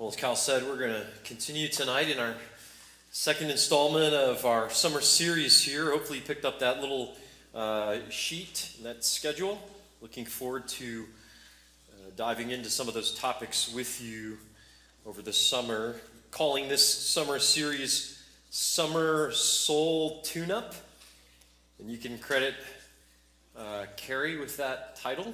Well, as Kyle said, we're going to continue tonight in our second installment of our summer series here. Hopefully you picked up that little sheet, that schedule. Looking forward to diving into some of those topics with you over the summer. Calling this summer series Summer Soul Tune-Up. And you can credit Carrie with that title.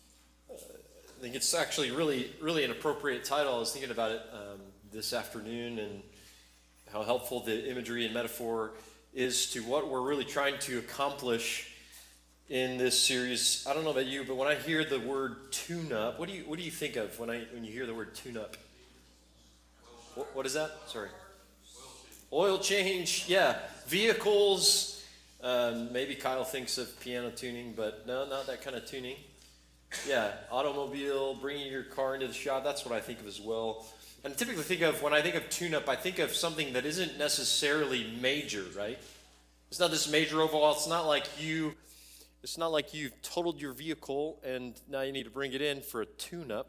I think it's actually really an appropriate title. I was thinking about it this afternoon and how helpful the imagery and metaphor is to what we're really trying to accomplish in this series. I don't know about you, but when I hear the word tune-up, what do you think of when you hear the word tune-up? What is that? Sorry. Oil change. Yeah. Vehicles. Maybe Kyle thinks of piano tuning, but no, not that kind of tuning. Yeah, automobile, bringing your car into the shop, that's what I think of as well. And I typically when I think of tune-up, I think of something that isn't necessarily major, right? It's not this major overhaul. It's not like you've totaled your vehicle and now you need to bring it in for a tune-up.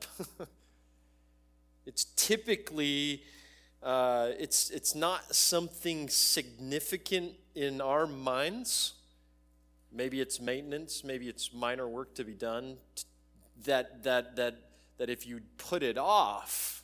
It's typically, it's not something significant in our minds. Maybe it's maintenance, maybe it's minor work to be done, that if you put it off,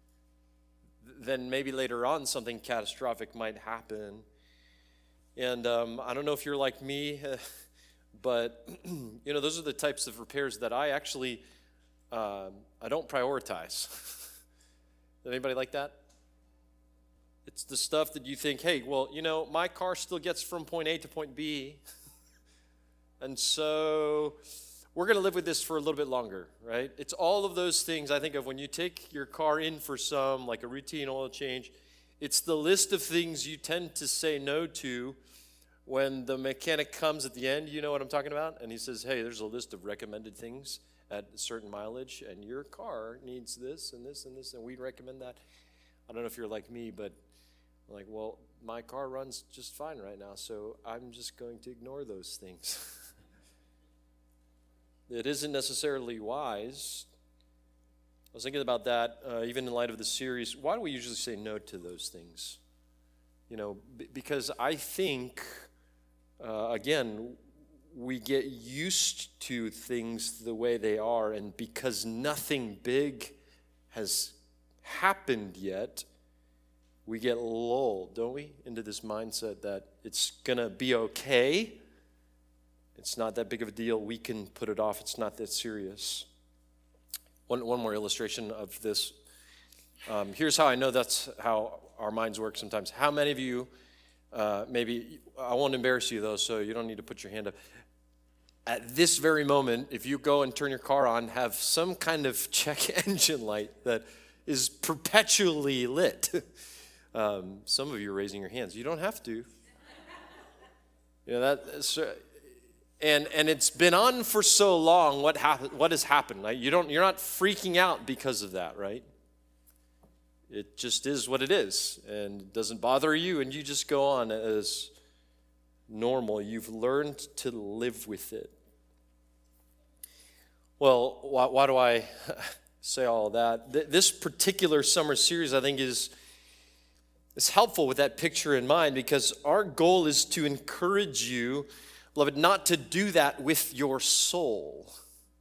then maybe later on something catastrophic might happen. And I don't know if you're like me, but those are the types of repairs that I actually, I don't prioritize. Anybody like that? It's the stuff that you think, hey, well, my car still gets from point A to point B. And so we're going to live with this for a little bit longer, right? It's all of those things I think of when you take your car in for like a routine oil change. It's the list of things you tend to say no to when the mechanic comes at the end. You know what I'm talking about? And he says, hey, there's a list of recommended things at a certain mileage, and your car needs this and this and this, and we'd recommend that. I don't know if you're like me, but like, well, my car runs just fine right now, so I'm just going to ignore those things. It isn't necessarily wise. I was thinking about that, even in light of the series. Why do we usually say no to those things? Because I think, again, we get used to things the way they are, and because nothing big has happened yet, we get lulled, don't we, into this mindset that it's going to be okay. It's not that big of a deal. We can put it off. It's not that serious. One more illustration of this. Here's how I know that's how our minds work sometimes. How many of you, maybe, I won't embarrass you though, so you don't need to put your hand up. At this very moment, if you go and turn your car on, have some kind of check engine light that is perpetually lit. Some of you are raising your hands. You don't have to. And it's been on for so long. What has happened? Like you're not freaking out because of that, right? It just is what it is, and it doesn't bother you, and you just go on as normal. You've learned to live with it. Well, why do I say all of that? This particular summer series, I think, is helpful with that picture in mind, because our goal is to encourage you, beloved, not to do that with your soul.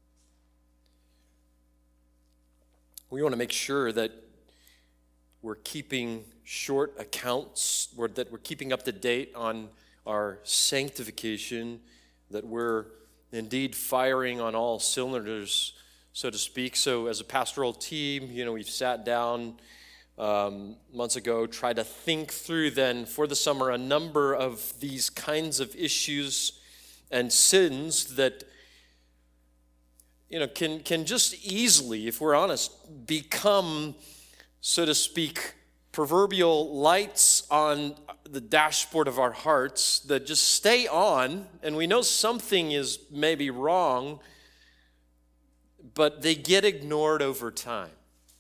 We want to make sure that we're keeping short accounts, that we're keeping up to date on our sanctification, that we're indeed firing on all cylinders, so to speak. So as a pastoral team, we've sat down months ago, tried to think through then for the summer a number of these kinds of issues and sins that can just easily, if we're honest, become, so to speak, proverbial lights on the dashboard of our hearts that just stay on, and we know something is maybe wrong, but they get ignored over time.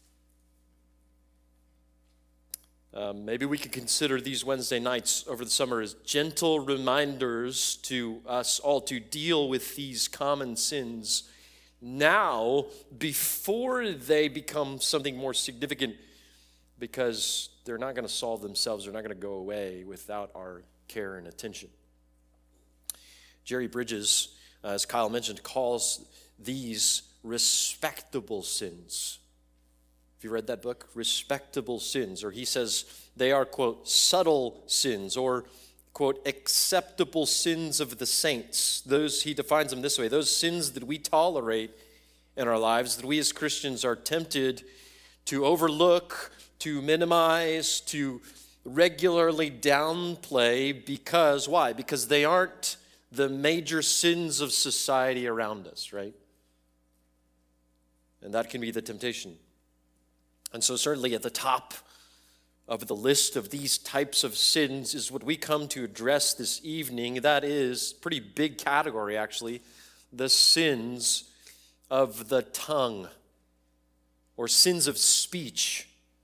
Maybe we could consider these Wednesday nights over the summer as gentle reminders to us all to deal with these common sins now before they become something more significant because they're not going to solve themselves. They're not going to go away without our care and attention. Jerry Bridges, as Kyle mentioned, calls these respectable sins. Have you read that book? Respectable sins. Or he says they are, quote, subtle sins, or, quote, acceptable sins of the saints. Those, he defines them this way, those sins that we tolerate in our lives, that we as Christians are tempted to overlook, to minimize, to regularly downplay, because, why? Because they aren't the major sins of society around us, right? And that can be the temptation. And so certainly at the top of the list of these types of sins is what we come to address this evening. That is a pretty big category, actually, the sins of the tongue, or sins of speech.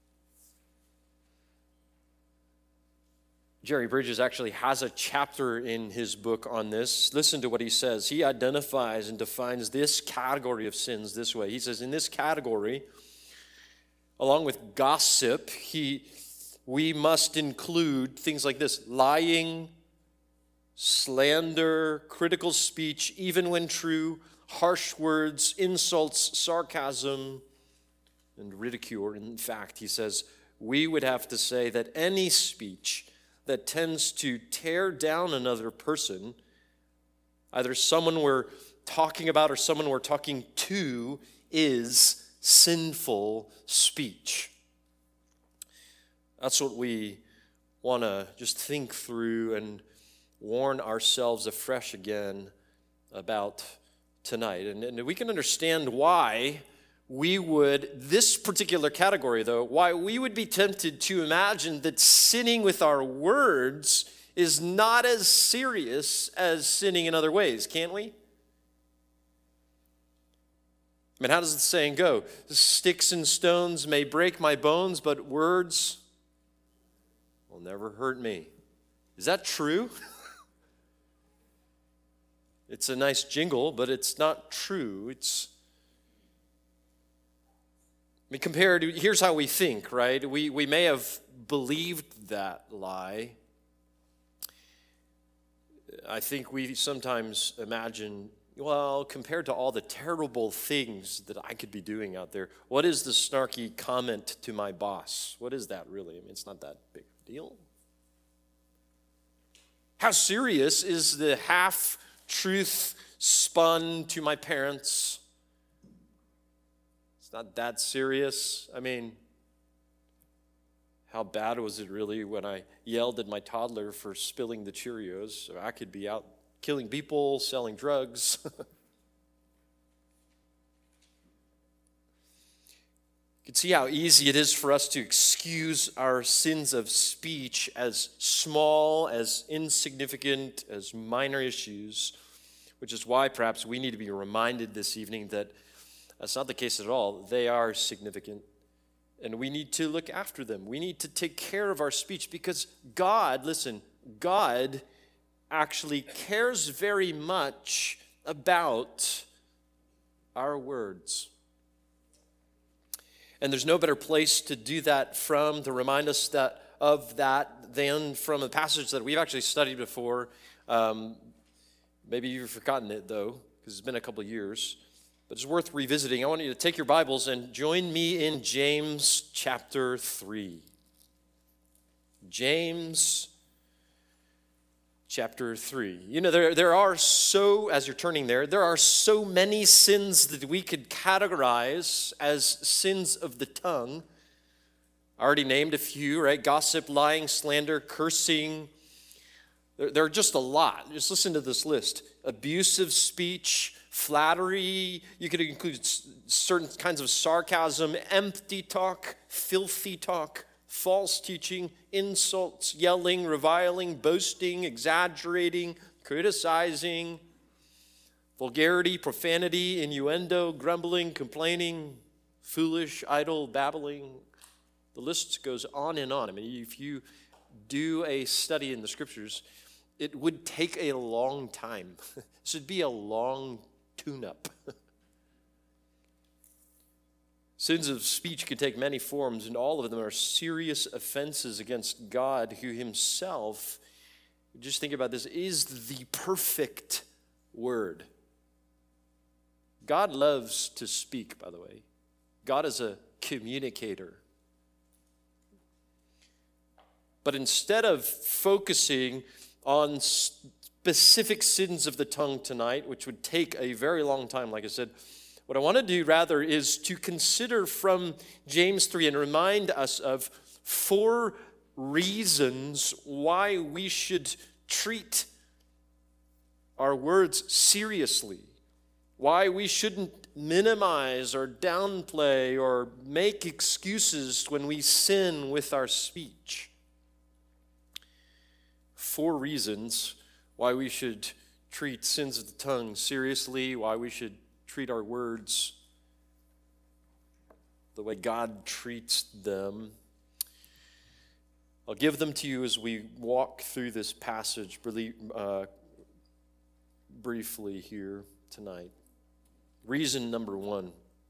Jerry Bridges actually has a chapter in his book on this. Listen to what he says. He identifies and defines this category of sins this way. He says, in this category, along with gossip, we must include things like this: lying, slander, critical speech, even when true, harsh words, insults, sarcasm, and ridicule. In fact, he says, we would have to say that any speech that tends to tear down another person, either someone we're talking about or someone we're talking to, is sinful speech. That's what we want to just think through and warn ourselves afresh again about tonight. And we can understand why we would, this particular category though, why we would be tempted to imagine that sinning with our words is not as serious as sinning in other ways, can't we? I mean, how does the saying go? Sticks and stones may break my bones, but words will never hurt me. Is that true? It's a nice jingle, but it's not true. Compared to, here's how we think, right? We may have believed that lie. I think we sometimes imagine, well, compared to all the terrible things that I could be doing out there, what is the snarky comment to my boss? What is that really? I mean, it's not that big a deal. How serious is the half-truth spun to my parents? It's not that serious. I mean, how bad was it really when I yelled at my toddler for spilling the Cheerios? So I could be out killing people, selling drugs. You can see how easy it is for us to excuse our sins of speech as small, as insignificant, as minor issues, which is why perhaps we need to be reminded this evening that that's not the case at all. They are significant, and we need to look after them. We need to take care of our speech because God, listen, God actually cares very much about our words. And there's no better place to do that from, to remind us of that, than from a passage that we've actually studied before. Maybe you've forgotten it, though, because it's been a couple of years. But it's worth revisiting. I want you to take your Bibles and join me in James chapter 3. James chapter 3. You know, there are so, as you're turning there are so many sins that we could categorize as sins of the tongue. I already named a few, right? Gossip, lying, slander, cursing. There are just a lot. Just listen to this list. Abusive speech, flattery. You could include certain kinds of sarcasm, empty talk, filthy talk, false teaching, insults, yelling, reviling, boasting, exaggerating, criticizing, vulgarity, profanity, innuendo, grumbling, complaining, foolish, idle, babbling. The list goes on and on. I mean, if you do a study in the scriptures, it would take a long time. This would be a long tune-up. Sins of speech can take many forms, and all of them are serious offenses against God, who himself, just think about this, is the perfect word. God loves to speak, by the way. God is a communicator. But instead of focusing on specific sins of the tongue tonight, which would take a very long time, like I said, what I want to do rather is to consider from James 3 and remind us of 4 reasons why we should treat our words seriously, why we shouldn't minimize or downplay or make excuses when we sin with our speech. 4 reasons why we should treat sins of the tongue seriously, why we should treat our words the way God treats them. I'll give them to you as we walk through this passage briefly here tonight. Reason number 1.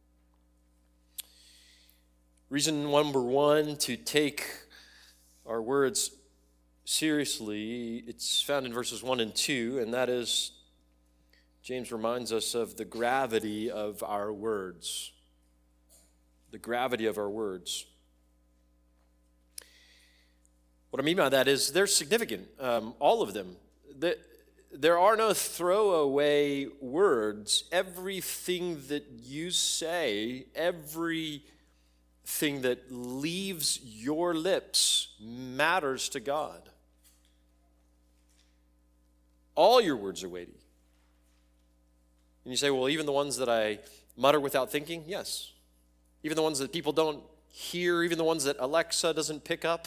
Reason number 1 to take our words seriously, it's found in verses 1 and 2, and that is, James reminds us of the gravity of our words. The gravity of our words. What I mean by that is they're significant, all of them. There are no throwaway words. Everything that you say, everything that leaves your lips matters to God. All your words are weighty. And you say, well, even the ones that I mutter without thinking? Yes. Even the ones that people don't hear, even the ones that Alexa doesn't pick up?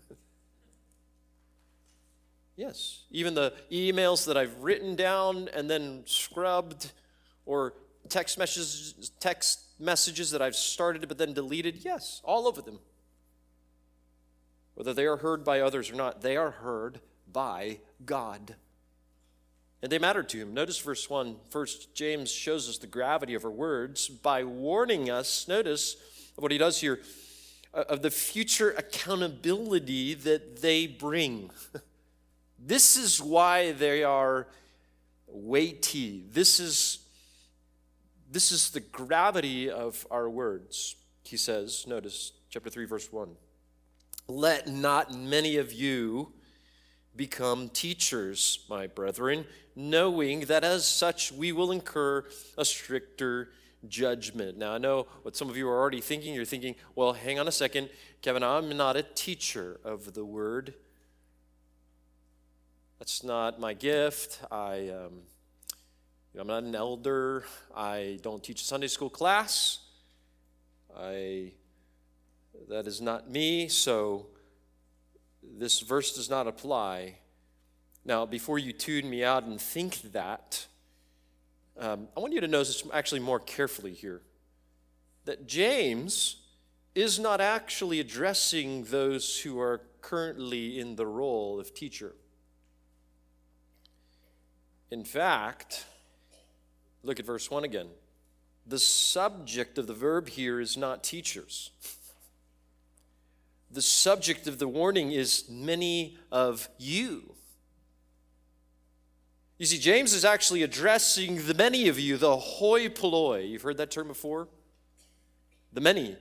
Yes. Even the emails that I've written down and then scrubbed, or text messages that I've started but then deleted? Yes, all of them. Whether they are heard by others or not, they are heard by God. And they matter to him. Notice verse 1. First, James shows us the gravity of our words by warning us, notice what he does here, of the future accountability that they bring. This is why they are weighty. This is the gravity of our words. He says, notice chapter 3, verse 1. Let not many of you become teachers, my brethren, knowing that as such we will incur a stricter judgment. Now, I know what some of you are already thinking. You're thinking, well, hang on a second, Kevin, I'm not a teacher of the word. That's not my gift. I'm not an elder. I don't teach a Sunday school class. That is not me, so this verse does not apply. Now, before you tune me out and think that, I want you to notice actually more carefully here that James is not actually addressing those who are currently in the role of teacher. In fact, look at verse 1 again. The subject of the verb here is not teachers. The subject of the warning is many of you. You see, James is actually addressing the many of you, the hoi polloi. You've heard that term before? The many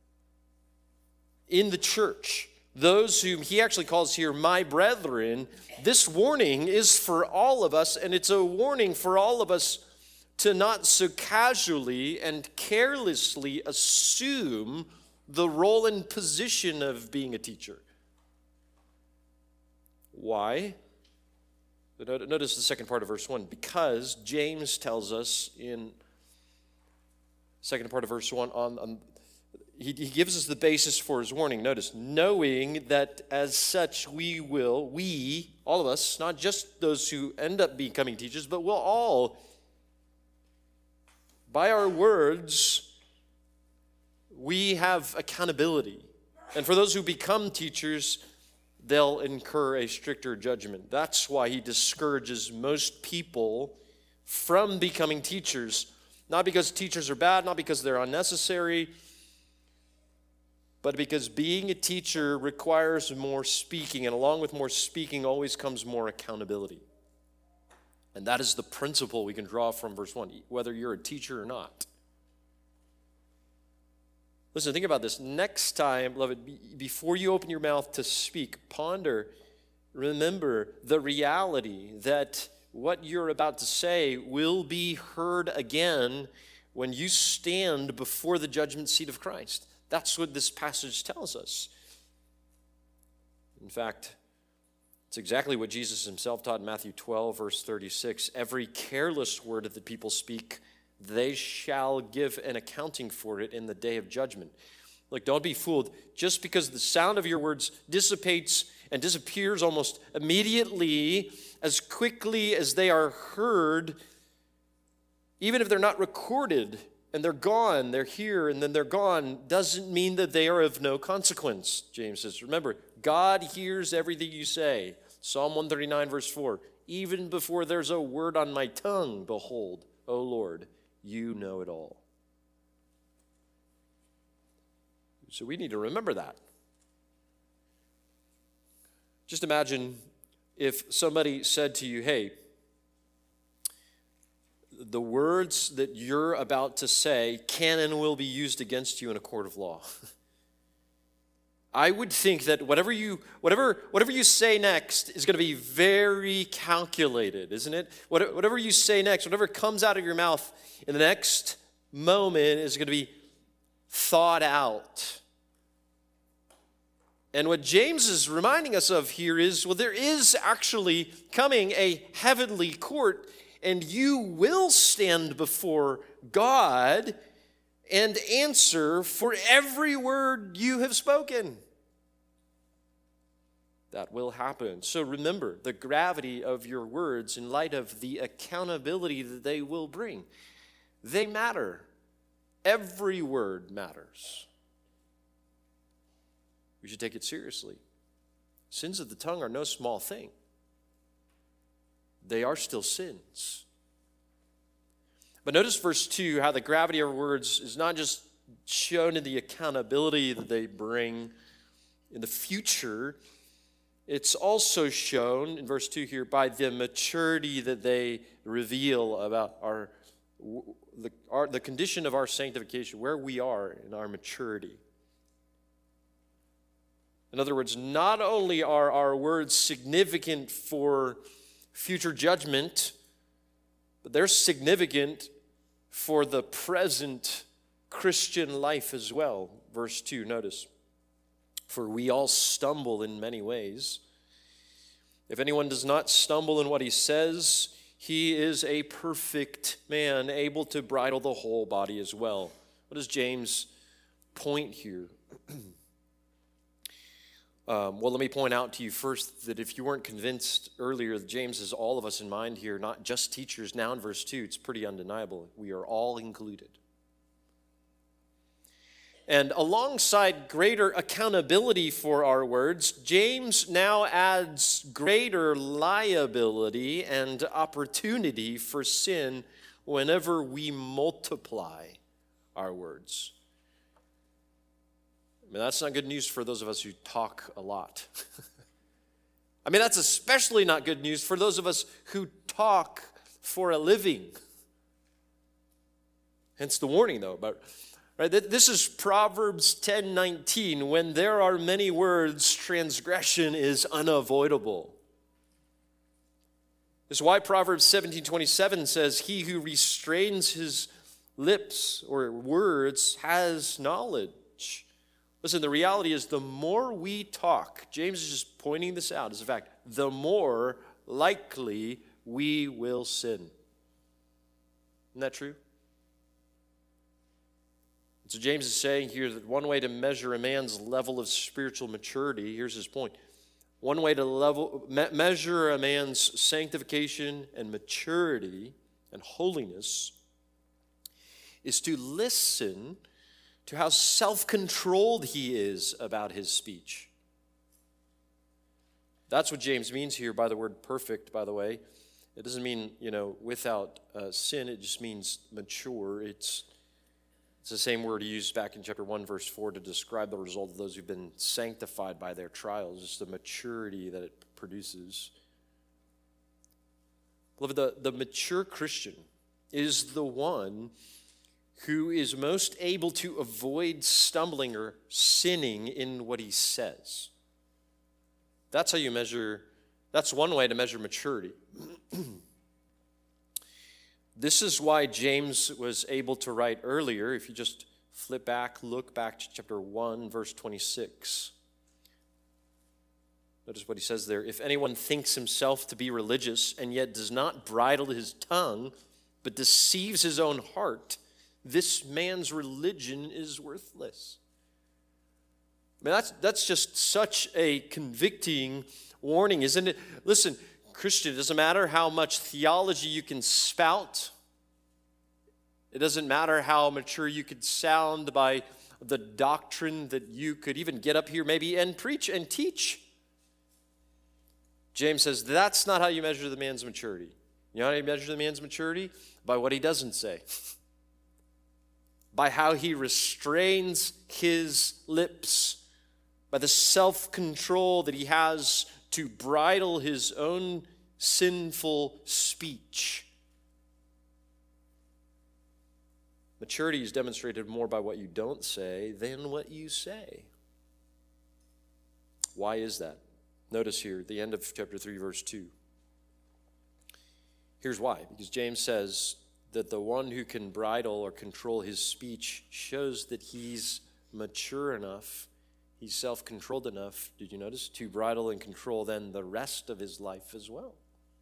in the church. Those whom he actually calls here my brethren. This warning is for all of us, and it's a warning for all of us to not so casually and carelessly assume the role and position of being a teacher. Why? Notice the second part of verse 1. Because James tells us in second part of verse 1, he gives us the basis for his warning. Notice, knowing that as such we, all of us, not just those who end up becoming teachers, but we'll all, by our words, we have accountability. And for those who become teachers, they'll incur a stricter judgment. That's why he discourages most people from becoming teachers. Not because teachers are bad, not because they're unnecessary, but because being a teacher requires more speaking, and along with more speaking always comes more accountability. And that is the principle we can draw from verse 1, whether you're a teacher or not. Listen, think about this. Next time, beloved, before you open your mouth to speak, ponder, remember the reality that what you're about to say will be heard again when you stand before the judgment seat of Christ. That's what this passage tells us. In fact, it's exactly what Jesus himself taught in Matthew 12, verse 36. Every careless word that the people speak, they shall give an accounting for it in the day of judgment. Look, don't be fooled. Just because the sound of your words dissipates and disappears almost immediately, as quickly as they are heard, even if they're not recorded and they're gone, they're here and then they're gone, doesn't mean that they are of no consequence, James says. Remember, God hears everything you say. Psalm 139, verse 4. Even before there's a word on my tongue, behold, O Lord, you know it all. So we need to remember that. Just imagine if somebody said to you, hey, the words that you're about to say can and will be used against you in a court of law. I would think that whatever you say next is going to be very calculated, isn't it? Whatever you say next, whatever comes out of your mouth in the next moment is going to be thought out. And what James is reminding us of here is, well, there is actually coming a heavenly court, and you will stand before God and answer for every word you have spoken. That will happen. So remember the gravity of your words in light of the accountability that they will bring. They matter. Every word matters. We should take it seriously. Sins of the tongue are no small thing. They are still sins. But notice verse 2, how the gravity of words is not just shown in the accountability that they bring in the future, it's also shown in verse 2 here by the maturity that they reveal about the condition of our sanctification, where we are in our maturity. In other words, not only are our words significant for future judgment, but they're significant for the present Christian life as well. Verse 2, notice. For we all stumble in many ways. If anyone does not stumble in what he says, he is a perfect man, able to bridle the whole body as well. What does James point here? Well, let me point out to you first that if you weren't convinced earlier, James has all of us in mind here, not just teachers. Now in verse 2, it's pretty undeniable. We are all included. And alongside greater accountability for our words, James now adds greater liability and opportunity for sin whenever we multiply our words. I mean, that's not good news for those of us who talk a lot. I mean, that's especially not good news for those of us who talk for a living. Hence the warning, though. But right, this is Proverbs 10:19. When there are many words, transgression is unavoidable. This is why Proverbs 17:27 says, he who restrains his lips or words has knowledge. Listen, the reality is the more we talk, James is just pointing this out as a fact, the more likely we will sin. Isn't that true? So James is saying here that one way to measure a man's level of spiritual maturity, here's his point. One way to measure a man's sanctification and maturity and holiness is to listen to how self-controlled he is about his speech. That's what James means here by the word perfect, by the way. It doesn't mean, without sin. It just means mature. It's the same word he used back in chapter 1, verse 4 to describe the result of those who've been sanctified by their trials. It's the maturity that it produces. Beloved, the mature Christian is the one who is most able to avoid stumbling or sinning in what he says. That's how you measure, that's one way to measure maturity. This is why James was able to write earlier, if you just flip back, look back to chapter 1, verse 26. Notice what he says there. If anyone thinks himself to be religious and yet does not bridle his tongue, but deceives his own heart, this man's religion is worthless. I mean, that's just such a convicting warning, isn't it? Listen, Christian, it doesn't matter how much theology you can spout. It doesn't matter how mature you could sound by the doctrine that you could even get up here maybe and preach and teach. James says that's not how you measure the man's maturity. You know how you measure the man's maturity? By what he doesn't say. By how he restrains his lips. By the self-control that he has to bridle his own sinful speech. Maturity is demonstrated more by what you don't say than what you say. Why is that? Notice here, the end of chapter 3, verse 2. Here's why. Because James says that the one who can bridle or control his speech shows that he's mature enough, he's self-controlled enough, did you notice, to bridle and control then the rest of his life as well.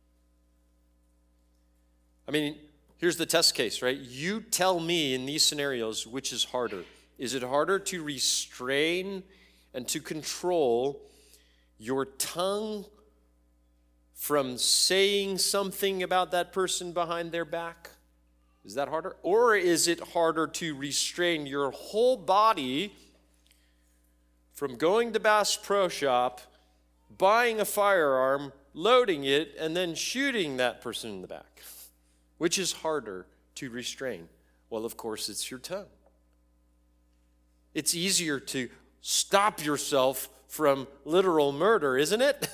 I mean, here's the test case, right? You tell me in these scenarios which is harder. Is it harder to restrain and to control your tongue from saying something about that person behind their back? Is that harder? Or is it harder to restrain your whole body from going to Bass Pro Shop, buying a firearm, loading it, and then shooting that person in the back? Which is harder to restrain? Well, of course, it's your tongue. It's easier to stop yourself from literal murder, isn't it?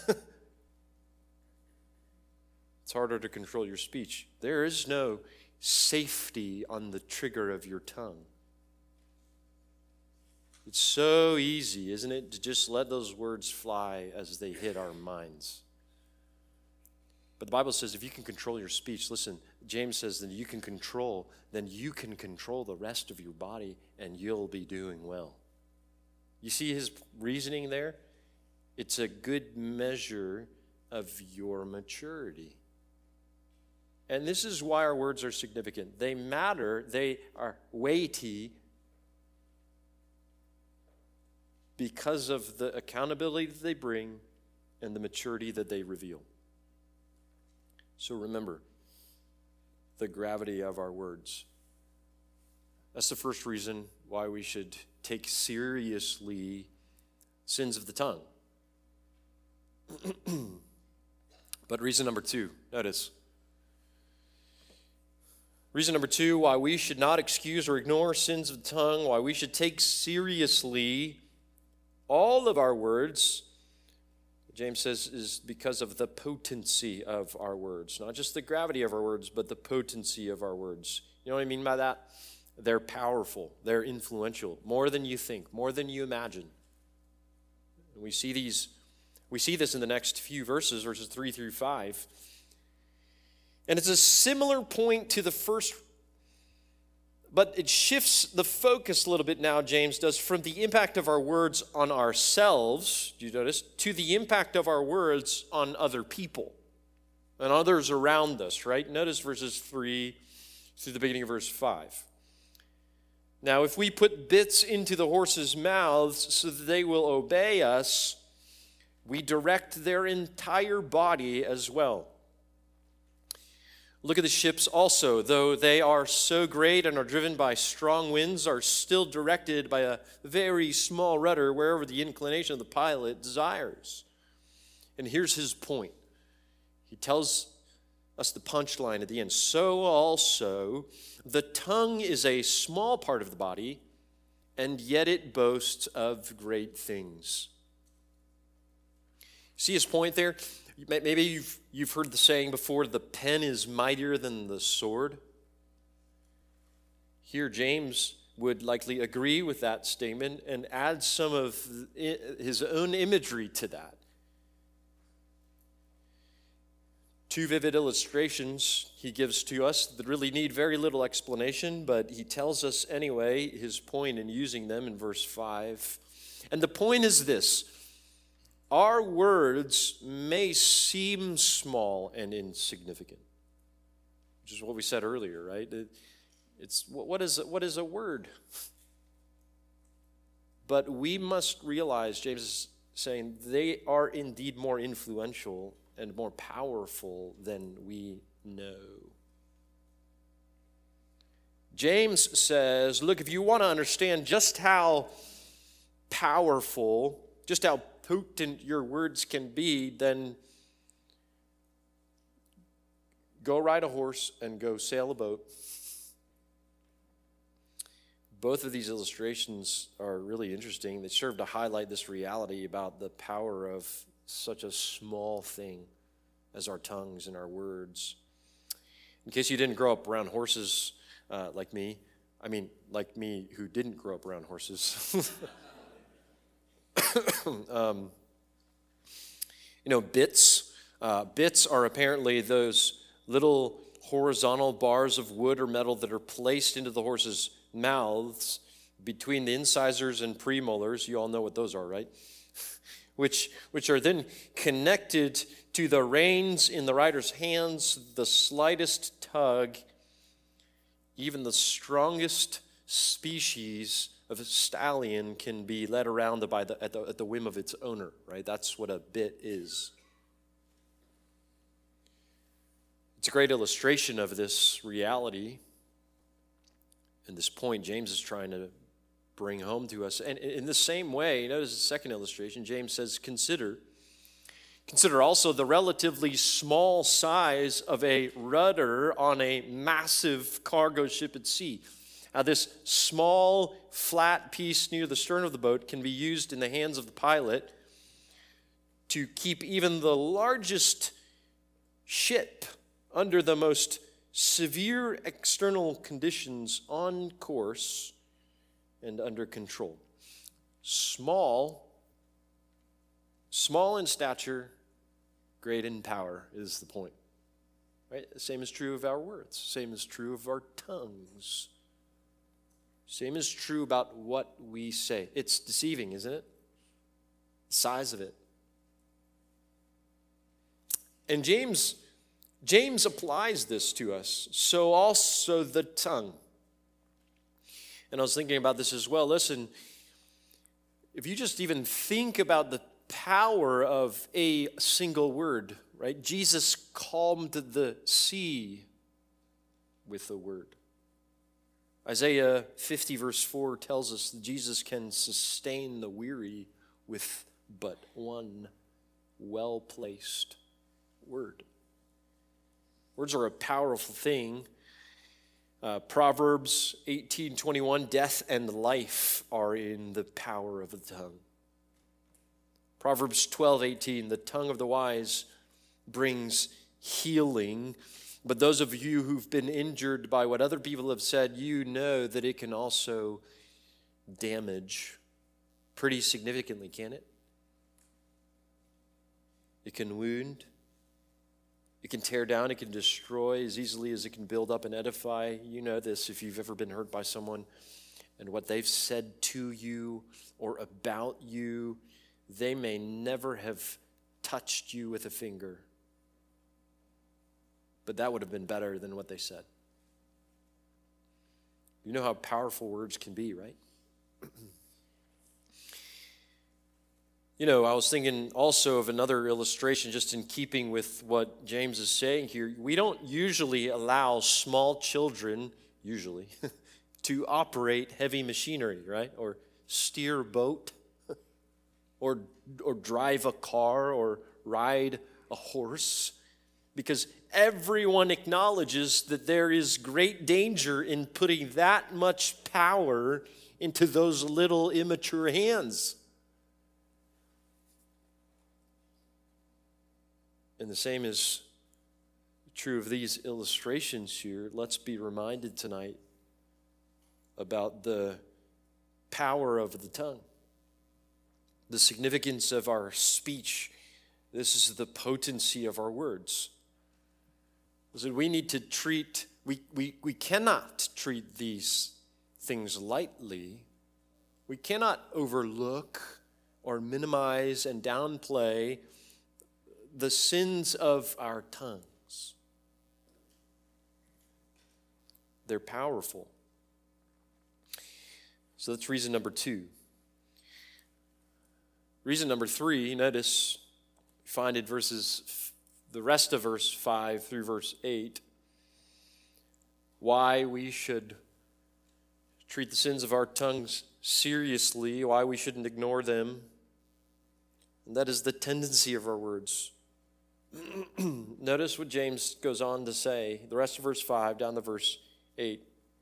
It's harder to control your speech. There is no safety on the trigger of your tongue. It's so easy, isn't it, to just let those words fly as they hit our minds. But the Bible says if you can control your speech, listen, James says that you can control the rest of your body and you'll be doing well. You see his reasoning there? It's a good measure of your maturity. And this is why our words are significant. They matter, they are weighty because of the accountability that they bring and the maturity that they reveal. So remember the gravity of our words. That's the first reason why we should take seriously sins of the tongue. But reason number two, notice. Reason number two, why we should not excuse or ignore sins of the tongue, why we should take seriously all of our words, James says, is because of the potency of our words. Not just the gravity of our words, but the potency of our words. You know what I mean by that? They're powerful. They're influential. More than you think. More than you imagine. We see this in the next few verses, verses 3 through 5. And it's a similar point to the first, but it shifts the focus a little bit now, James does, from the impact of our words on ourselves, do you notice, to the impact of our words on other people and others around us, right? Notice verses 3 through the beginning of verse 5. Now, if we put bits into the horses' mouths so that they will obey us, we direct their entire body as well. Look at the ships also, though they are so great and are driven by strong winds, are still directed by a very small rudder wherever the inclination of the pilot desires. And here's his point. He tells That's the punchline at the end. So also, the tongue is a small part of the body, and yet it boasts of great things. See his point there? Maybe you've heard the saying before, the pen is mightier than the sword. Here, James would likely agree with that statement and add some of his own imagery to that. Two vivid illustrations he gives to us that really need very little explanation, but he tells us anyway his point in using them in verse 5. And the point is this: our words may seem small and insignificant, which is what we said earlier, right? It's what is a word? But we must realize, James is saying, they are indeed more influential and more powerful than we know. James says, look, if you want to understand just how powerful, just how potent your words can be, then go ride a horse and go sail a boat. Both of these illustrations are really interesting. They serve to highlight this reality about the power of such a small thing as our tongues and our words. In case you didn't grow up around horses like me who didn't grow up around horses. Bits. Bits are apparently those little horizontal bars of wood or metal that are placed into the horse's mouths between the incisors and premolars. You all know what those are, right? Which are then connected to the reins in the rider's hands. The slightest tug, even the strongest species of a stallion, can be led around at the whim of its owner, right? That's what a bit is. It's a great illustration of this reality and this point James is trying to bring home to us. And in the same way, notice the second illustration, James says, consider also the relatively small size of a rudder on a massive cargo ship at sea. Now, this small, flat piece near the stern of the boat can be used in the hands of the pilot to keep even the largest ship under the most severe external conditions on course and under control. Small in stature, great in power is the point. Right? The same is true of our words. Same is true of our tongues. Same is true about what we say. It's deceiving, isn't it? The size of it. And James applies this to us. So also the tongue. And I was thinking about this as well. Listen, if you just even think about the power of a single word, right? Jesus calmed the sea with a word. Isaiah 50 verse 4 tells us that Jesus can sustain the weary with but one well-placed word. Words are a powerful thing. Proverbs 18:21, death and life are in the power of the tongue. Proverbs 12:18, the tongue of the wise brings healing. But those of you who've been injured by what other people have said, you know that it can also damage pretty significantly, can it? It can wound. It can tear down, it can destroy as easily as it can build up and edify. You know this if you've ever been hurt by someone and what they've said to you or about you. They may never have touched you with a finger, but that would have been better than what they said. You know how powerful words can be, right? I was thinking also of another illustration just in keeping with what James is saying here. We don't usually allow small children, to operate heavy machinery, right? Or steer a boat, or drive a car, or ride a horse. because everyone acknowledges that there is great danger in putting that much power into those little immature hands. And the same is true of these illustrations here. Let's be reminded tonight about the power of the tongue, the significance of our speech. This is the potency of our words. So we need to treat, we cannot treat these things lightly. We cannot overlook or minimize and downplay the sins of our tongues. They're powerful. So that's reason number 2. Reason number 3, notice, find it the rest of verse 5 through verse 8, why we should treat the sins of our tongues seriously, why we shouldn't ignore them. And that is the tendency of our words. Notice what James goes on to say, the rest of verse 5 down to verse 8.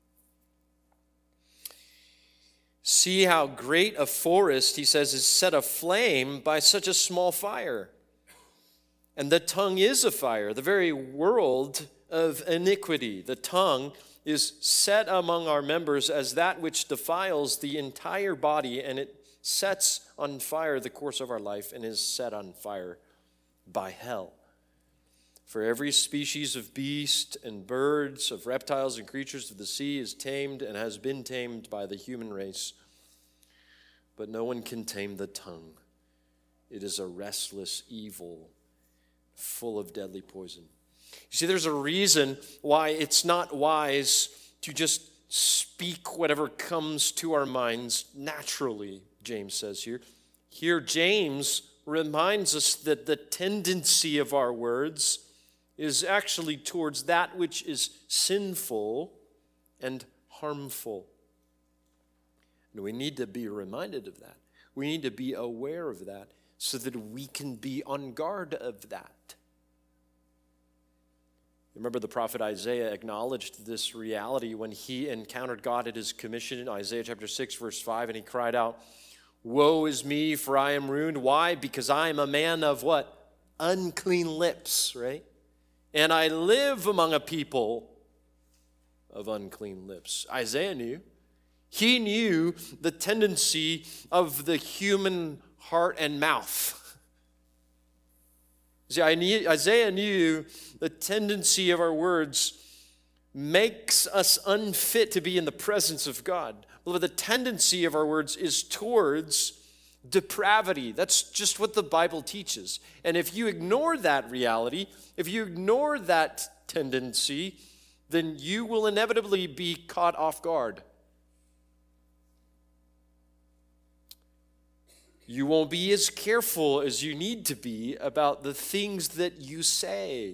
See how great a forest, he says, is set aflame by such a small fire. And the tongue is a fire, the very world of iniquity. The tongue is set among our members as that which defiles the entire body, and it sets on fire the course of our life and is set on fire by hell. For every species of beast and birds, of reptiles and creatures of the sea is tamed and has been tamed by the human race. But no one can tame the tongue. It is a restless evil, full of deadly poison. You see, there's a reason why it's not wise to just speak whatever comes to our minds naturally, James says here. Here, James reminds us that the tendency of our words is actually towards that which is sinful and harmful. And we need to be reminded of that. We need to be aware of that so that we can be on guard of that. Remember, the prophet Isaiah acknowledged this reality when he encountered God at his commission in Isaiah chapter 6, verse 5, and he cried out, "Woe is me, for I am ruined." Why? Because I am a man of what? Unclean lips, right? And I live among a people of unclean lips. Isaiah knew. He knew the tendency of the human heart and mouth. See, Isaiah knew the tendency of our words makes us unfit to be in the presence of God. Well, the tendency of our words is towards depravity. That's just what the Bible teaches. And if you ignore that reality, if you ignore that tendency, then you will inevitably be caught off guard. You won't be as careful as you need to be about the things that you say.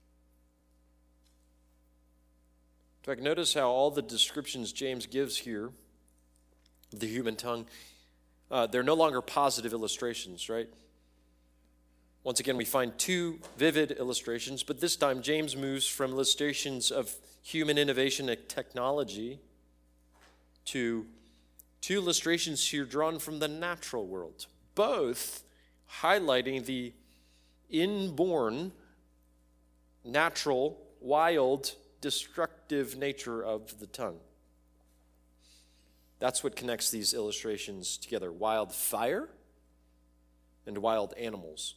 In fact, notice how all the descriptions James gives here of the human tongue, they're no longer positive illustrations, right? Once again, we find 2 vivid illustrations, but this time James moves from illustrations of human innovation and technology to 2 illustrations here drawn from the natural world, both highlighting the inborn, natural, wild, destructive nature of the tongue. That's what connects these illustrations together: wild fire and wild animals.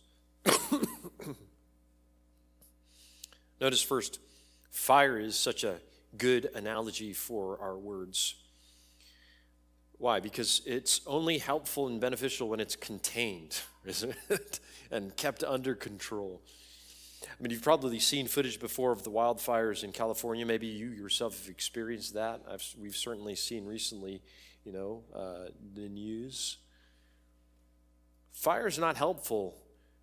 Notice first, fire is such a good analogy for our words. Why? Because it's only helpful and beneficial when it's contained, isn't it? And kept under control. I mean, you've probably seen footage before of the wildfires in California. Maybe you yourself have experienced that. We've certainly seen recently, the news. Fire is not helpful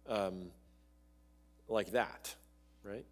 like that, right?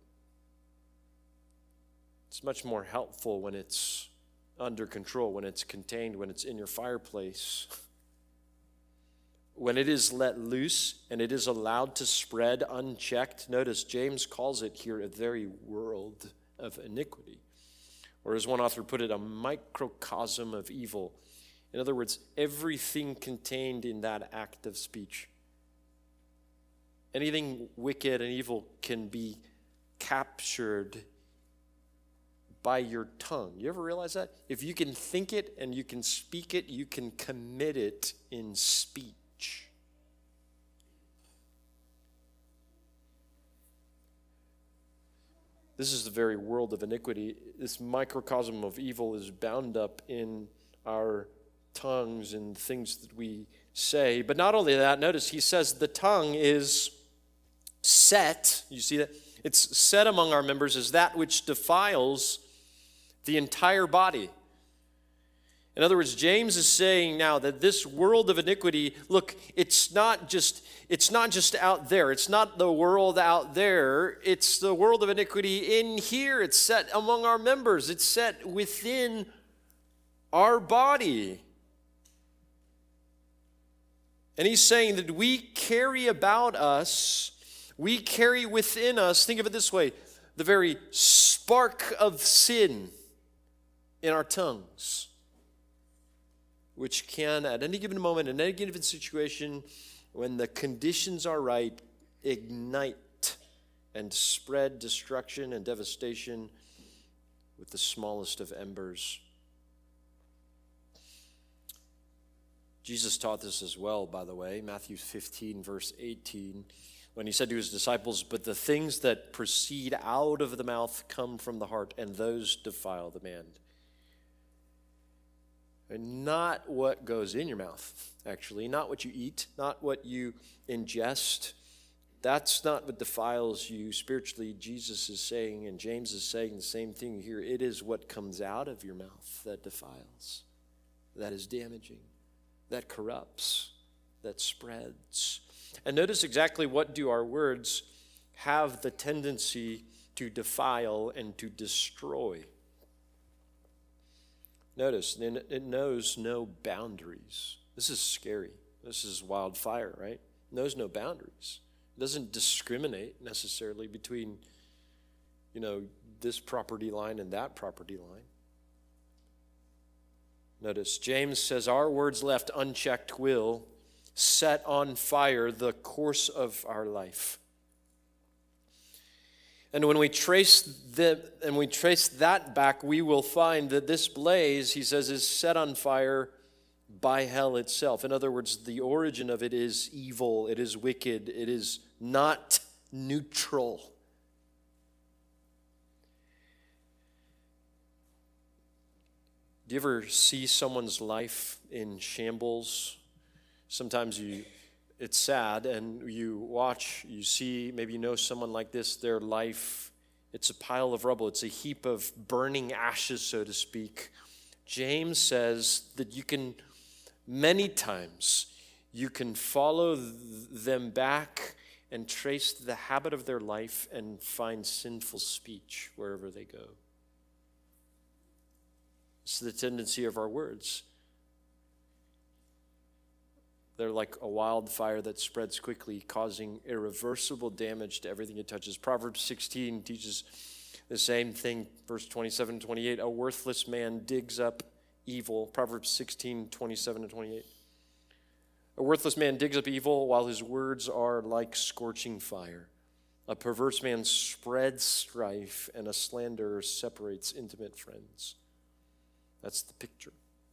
It's much more helpful when it's under control, when it's contained, when it's in your fireplace, when it is let loose and it is allowed to spread unchecked, notice James calls it here a very world of iniquity. Or as one author put it, a microcosm of evil. In other words, everything contained in that act of speech. Anything wicked and evil can be captured by your tongue. You ever realize that? If you can think it and you can speak it, you can commit it in speech. This is the very world of iniquity. This microcosm of evil is bound up in our tongues and things that we say. But not only that, notice he says the tongue is set. You see that? It's set among our members as that which defiles the entire body. In other words, James is saying now that this world of iniquity, look, it's not just out there. It's not the world out there. It's the world of iniquity in here. It's set among our members. It's set within our body. And he's saying that we carry within us, think of it this way, the very spark of sin in our tongues, which can, at any given moment, in any given situation, when the conditions are right, ignite and spread destruction and devastation with the smallest of embers. Jesus taught this as well, by the way, Matthew 15, verse 18, when he said to his disciples, "But the things that proceed out of the mouth come from the heart, and those defile the man." And not what goes in your mouth, actually, not what you eat, not what you ingest. That's not what defiles you spiritually. Jesus is saying, and James is saying the same thing here. It is what comes out of your mouth that defiles, that is damaging, that corrupts, that spreads. And notice exactly what do our words have the tendency to defile and to destroy. Notice, it knows no boundaries. This is scary. This is wildfire, right? It knows no boundaries. It doesn't discriminate necessarily between, this property line and that property line. Notice, James says, our words left unchecked will set on fire the course of our life. And when we trace that back, we will find that this blaze, he says, is set on fire by hell itself. In other words, the origin of it is evil, it is wicked, it is not neutral. Do you ever see someone's life in shambles? Sometimes it's sad, and you see, maybe you know someone like this, their life, it's a pile of rubble. It's a heap of burning ashes, so to speak. James says that many times, you can follow them back and trace the habit of their life and find sinful speech wherever they go. It's the tendency of our words. They're like a wildfire that spreads quickly, causing irreversible damage to everything it touches. Proverbs 16 teaches the same thing, verse 27 and 28. A worthless man digs up evil. Proverbs 16, 27 and 28. A worthless man digs up evil while his words are like scorching fire. A perverse man spreads strife, and a slanderer separates intimate friends. That's the picture.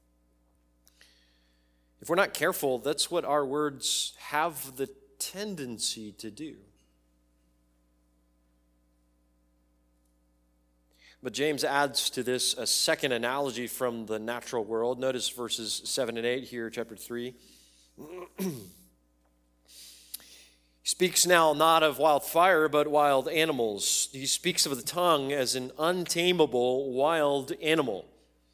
If we're not careful, that's what our words have the tendency to do. But James adds to this a second analogy from the natural world. Notice verses 7 and 8 here, chapter 3. He speaks now not of wildfire, but wild animals. He speaks of the tongue as an untamable wild animal.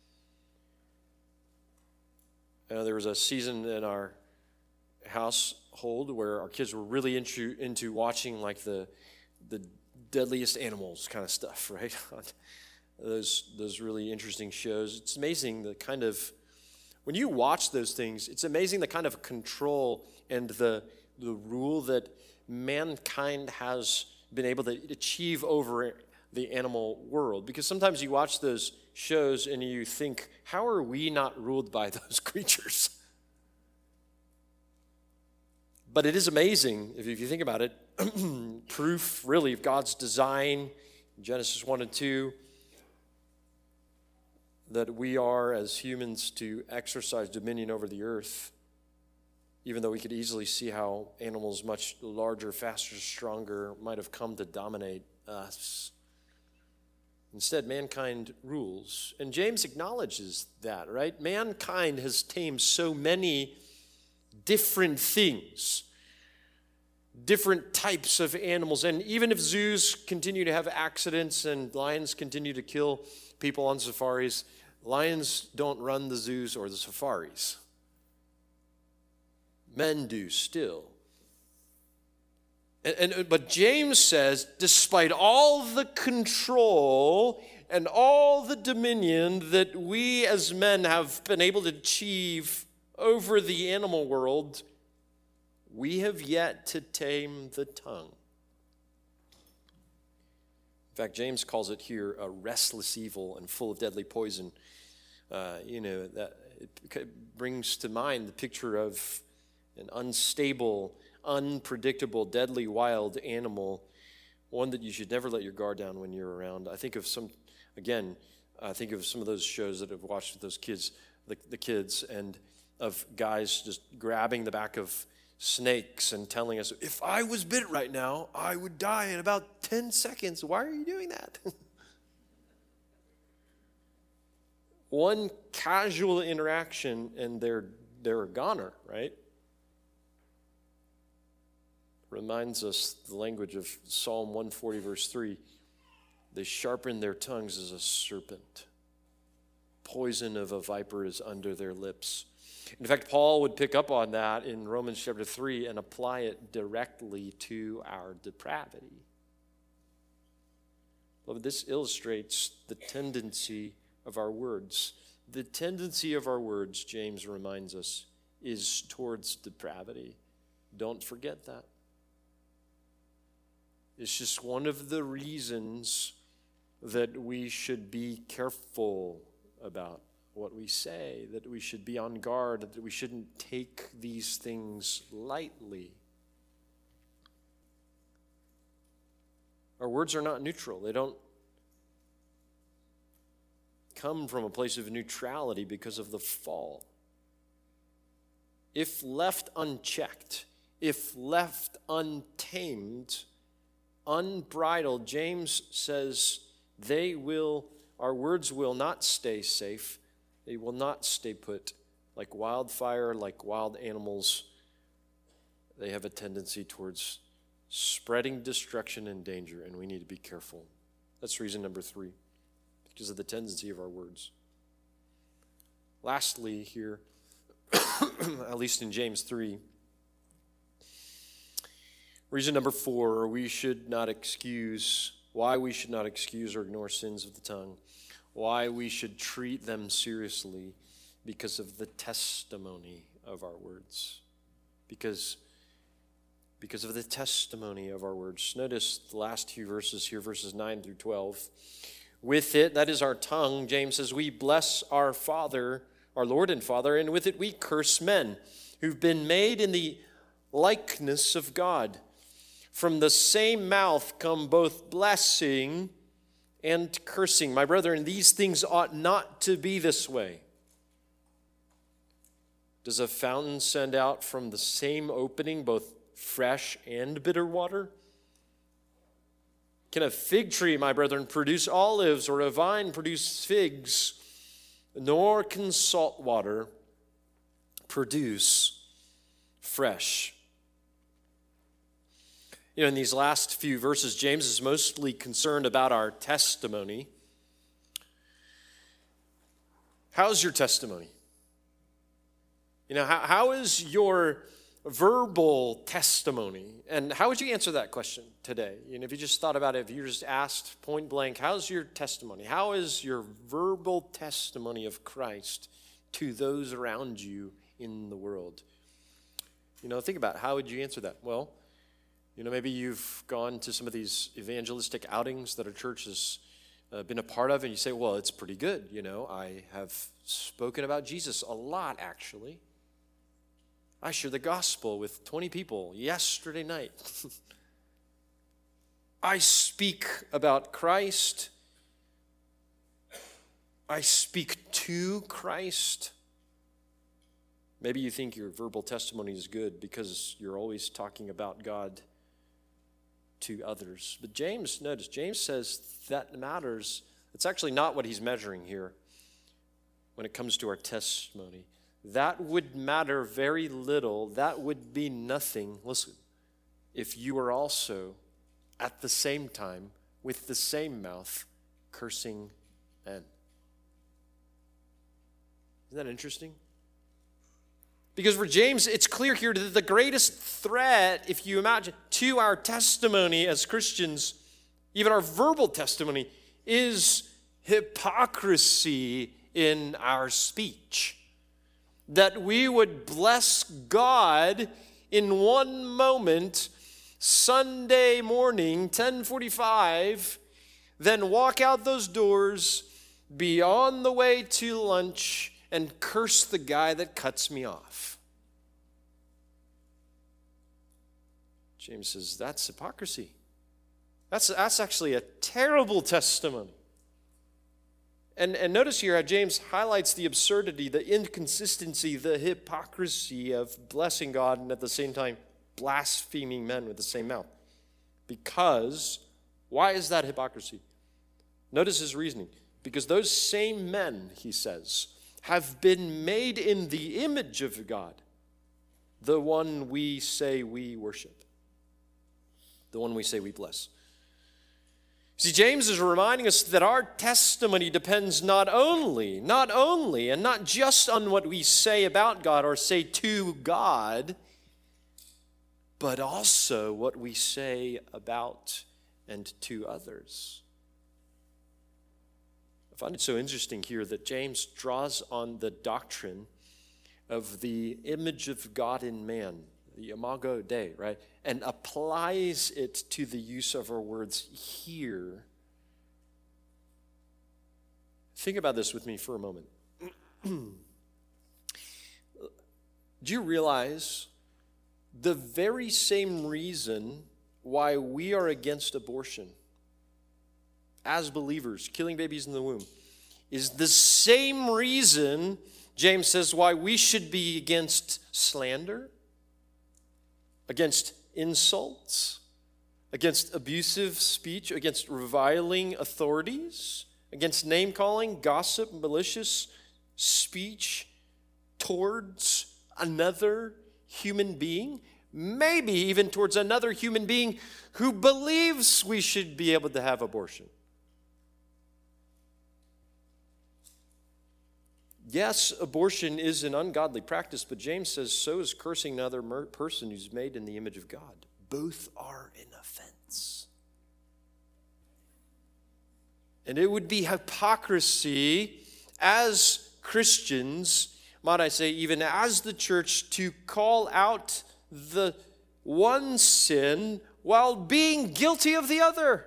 There was a season in our household where our kids were really into watching like the deadliest animals kind of stuff, right? those really interesting shows. It's amazing the kind of, when you watch those things, it's amazing the kind of control and the rule that mankind has been able to achieve over the animal world. Because sometimes you watch those shows and you think, how are we not ruled by those creatures? But it is amazing, if you think about it, proof really of God's design, Genesis 1 and 2, that we are as humans to exercise dominion over the earth, even though we could easily see how animals much larger, faster, stronger might have come to dominate us. Instead, mankind rules. And James acknowledges that, right? Mankind has tamed so many different things, different types of animals. And even if zoos continue to have accidents and lions continue to kill people on safaris, lions don't run the zoos or the safaris. Men do still. But James says, despite all the control and all the dominion that we as men have been able to achieve over the animal world, we have yet to tame the tongue. In fact, James calls it here a restless evil and full of deadly poison. That it brings to mind the picture of an unstable, unpredictable, deadly, wild animal, one that you should never let your guard down when you're around. I think of some of those shows that I've watched with those kids, the kids, and of guys just grabbing the back of snakes and telling us, if I was bit right now, I would die in about 10 seconds. Why are you doing that? One casual interaction and they're a goner, right? Reminds us the language of Psalm 140, verse 3. They sharpen their tongues as a serpent. Poison of a viper is under their lips. In fact, Paul would pick up on that in Romans chapter 3 and apply it directly to our depravity. Beloved, this illustrates the tendency of our words. The tendency of our words, James reminds us, is towards depravity. Don't forget that. It's just one of the reasons that we should be careful about what we say, that we should be on guard, that we shouldn't take these things lightly. Our words are not neutral. They don't come from a place of neutrality because of the fall. If left unchecked, if left untamed, unbridled, James says our words will not stay safe. They will not stay put. Like wildfire, like wild animals, they have a tendency towards spreading destruction and danger, and we need to be careful. That's reason number 3, because of the tendency of our words. Lastly here, at least in James 3, reason number 4, why we should not excuse or ignore sins of the tongue, why we should treat them seriously, because of the testimony of our words. Because of the testimony of our words. Notice the last few verses here, verses 9 through 12. With it, that is our tongue, James says, we bless our Father, our Lord and Father, and with it we curse men who've been made in the likeness of God. From the same mouth come both blessing and cursing. My brethren, these things ought not to be this way. Does a fountain send out from the same opening both fresh and bitter water? Can a fig tree, my brethren, produce olives, or a vine produce figs? Nor can salt water produce fresh. In these last few verses, James is mostly concerned about our testimony. How's your testimony? How is your verbal testimony? And how would you answer that question today? If you just thought about it, if you just asked point blank, how's your testimony? How is your verbal testimony of Christ to those around you in the world? Think about how would you answer that? Well, maybe you've gone to some of these evangelistic outings that our church has been a part of, and you say, well, it's pretty good. I have spoken about Jesus a lot, actually. I shared the gospel with 20 people yesterday night. I speak about Christ. I speak to Christ. Maybe you think your verbal testimony is good because you're always talking about God to others. But James says that matters. It's actually not what he's measuring here when it comes to our testimony. That would matter very little. That would be nothing. Listen, if you were also at the same time with the same mouth cursing men. Isn't that interesting? Because for James, it's clear here that the greatest threat, if you imagine, to our testimony as Christians, even our verbal testimony, is hypocrisy in our speech. That we would bless God in one moment, Sunday morning, 10:45, then walk out those doors, be on the way to lunch, and curse the guy that cuts me off. James says that's hypocrisy. That's actually a terrible testimony. And notice here how James highlights the absurdity, the inconsistency, the hypocrisy of blessing God and at the same time blaspheming men with the same mouth. Because, why is that hypocrisy? Notice his reasoning. Because those same men, he says, have been made in the image of God, the one we say we worship, the one we say we bless. See, James is reminding us that our testimony depends not only, and not just on what we say about God or say to God, but also what we say about and to others. I find it so interesting here that James draws on the doctrine of the image of God in man, the imago Dei, right? And applies it to the use of our words here. Think about this with me for a moment. Do you realize the very same reason why we are against abortion as believers, killing babies in the womb, is the same reason, James says, why we should be against slander, against insults, against abusive speech, against reviling authorities, against name-calling, gossip, malicious speech towards another human being, maybe even towards another human being who believes we should be able to have abortion. Yes, abortion is an ungodly practice, but James says so is cursing another person who's made in the image of God. Both are an offense. And it would be hypocrisy as Christians, might I say, even as the church, to call out the one sin while being guilty of the other.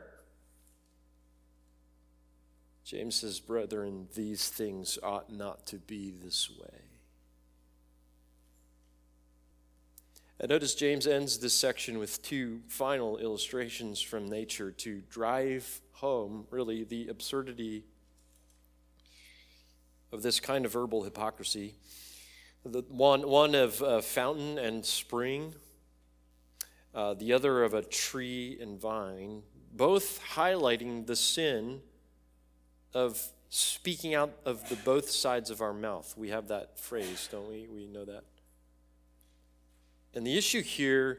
James says, brethren, these things ought not to be this way. And notice James ends this section with two final illustrations from nature to drive home, really, the absurdity of this kind of verbal hypocrisy. The one of a fountain and spring, the other of a tree and vine, both highlighting the sin of speaking out of the both sides of our mouth. We have that phrase, don't we? We know that. And the issue here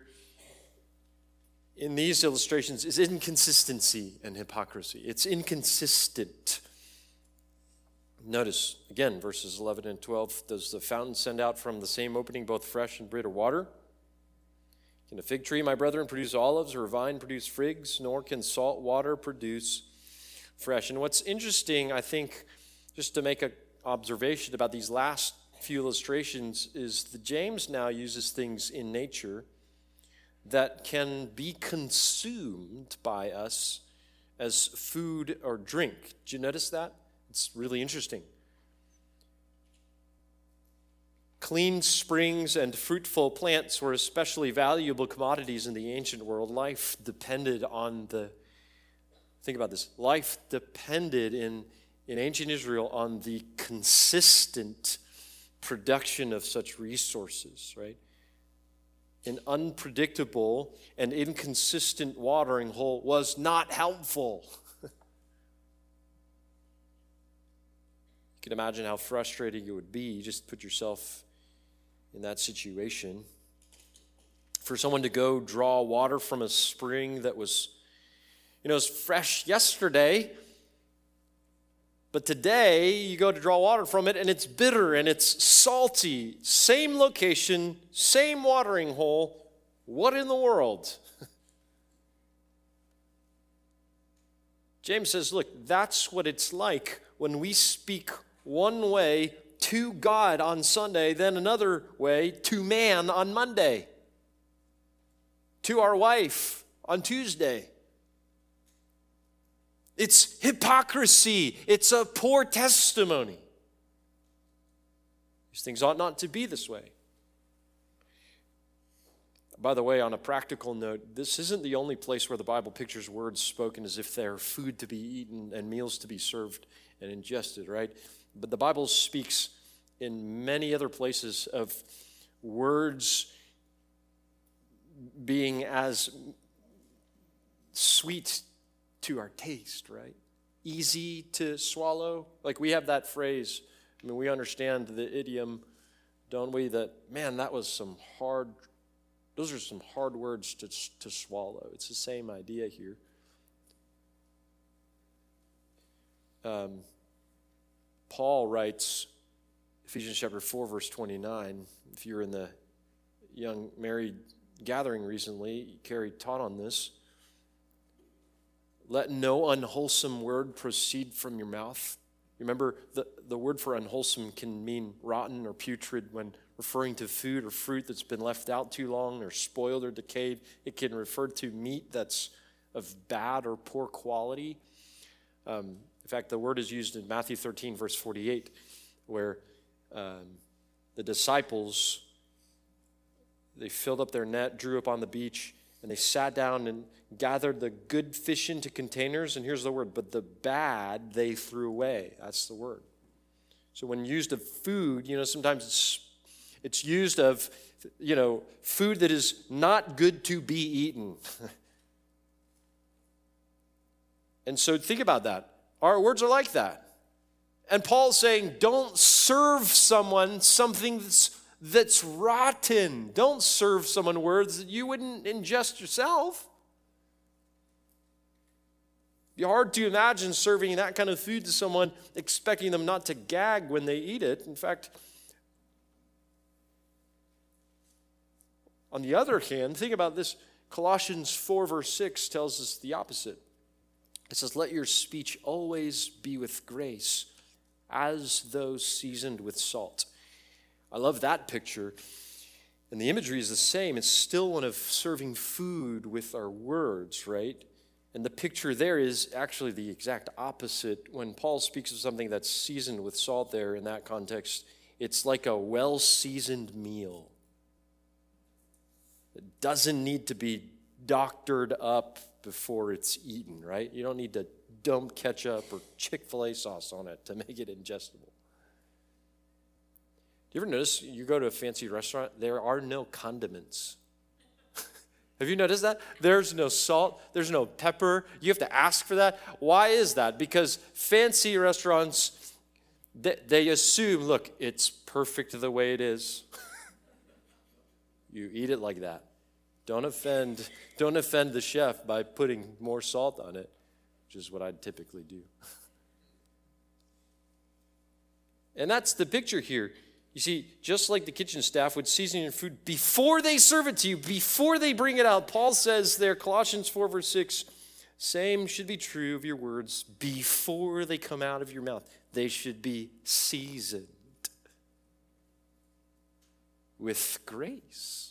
in these illustrations is inconsistency and hypocrisy. It's inconsistent. Notice, again, verses 11 and 12. Does the fountain send out from the same opening both fresh and bitter water? Can a fig tree, my brethren, produce olives, or a vine produce figs? Nor can salt water produce fresh. And what's interesting, I think, just to make an observation about these last few illustrations is that James now uses things in nature that can be consumed by us as food or drink. Did you notice that? It's really interesting. Clean springs and fruitful plants were especially valuable commodities in the ancient world. Life depended on think about this, life depended in ancient Israel on the consistent production of such resources, right? An unpredictable and inconsistent watering hole was not helpful. You can imagine how frustrating it would be. You just put yourself in that situation. For someone to go draw water from a spring that was, it was fresh yesterday, but today you go to draw water from it and it's bitter and it's salty. Same location, same watering hole. What in the world? James says, look, that's what it's like when we speak one way to God on Sunday, then another way to man on Monday, to our wife on Tuesday. It's hypocrisy. It's a poor testimony. These things ought not to be this way. By the way, on a practical note, this isn't the only place where the Bible pictures words spoken as if they're food to be eaten and meals to be served and ingested, right? But the Bible speaks in many other places of words being as sweet to our taste, right? Easy to swallow. Like we have that phrase. I mean, we understand the idiom, don't we? That, man, those are some hard words to swallow. It's the same idea here. Paul writes, Ephesians chapter 4, verse 29. If you're in the young married gathering recently, Carrie taught on this. Let no unwholesome word proceed from your mouth. Remember, the word for unwholesome can mean rotten or putrid when referring to food or fruit that's been left out too long or spoiled or decayed. It can refer to meat that's of bad or poor quality. In fact, the word is used in Matthew 13, verse 48, where the disciples, they filled up their net, drew up on the beach, and they sat down and gathered the good fish into containers, and here's the word, but the bad they threw away. That's the word. So when used of food, sometimes it's used of, food that is not good to be eaten. And so think about that. Our words are like that. And Paul's saying, don't serve someone something that's rotten. Don't serve someone words that you wouldn't ingest yourself. It'd be hard to imagine serving that kind of food to someone, expecting them not to gag when they eat it. In fact, on the other hand, think about this. Colossians 4, verse 6 tells us the opposite. It says, let your speech always be with grace, as though seasoned with salt. I love that picture. And the imagery is the same. It's still one of serving food with our words, right? And the picture there is actually the exact opposite. When Paul speaks of something that's seasoned with salt there in that context, it's like a well-seasoned meal. It doesn't need to be doctored up before it's eaten, right? You don't need to dump ketchup or Chick-fil-A sauce on it to make it ingestible. Do you ever notice you go to a fancy restaurant, there are no condiments? Have you noticed that? There's no salt, there's no pepper. You have to ask for that. Why is that? Because fancy restaurants, they assume, look, it's perfect the way it is. You eat it like that. Don't offend the chef by putting more salt on it, which is what I'd typically do. And that's the picture here. You see, just like the kitchen staff would season your food before they serve it to you, before they bring it out, Paul says there, Colossians 4, verse 6, same should be true of your words before they come out of your mouth. They should be seasoned. with grace.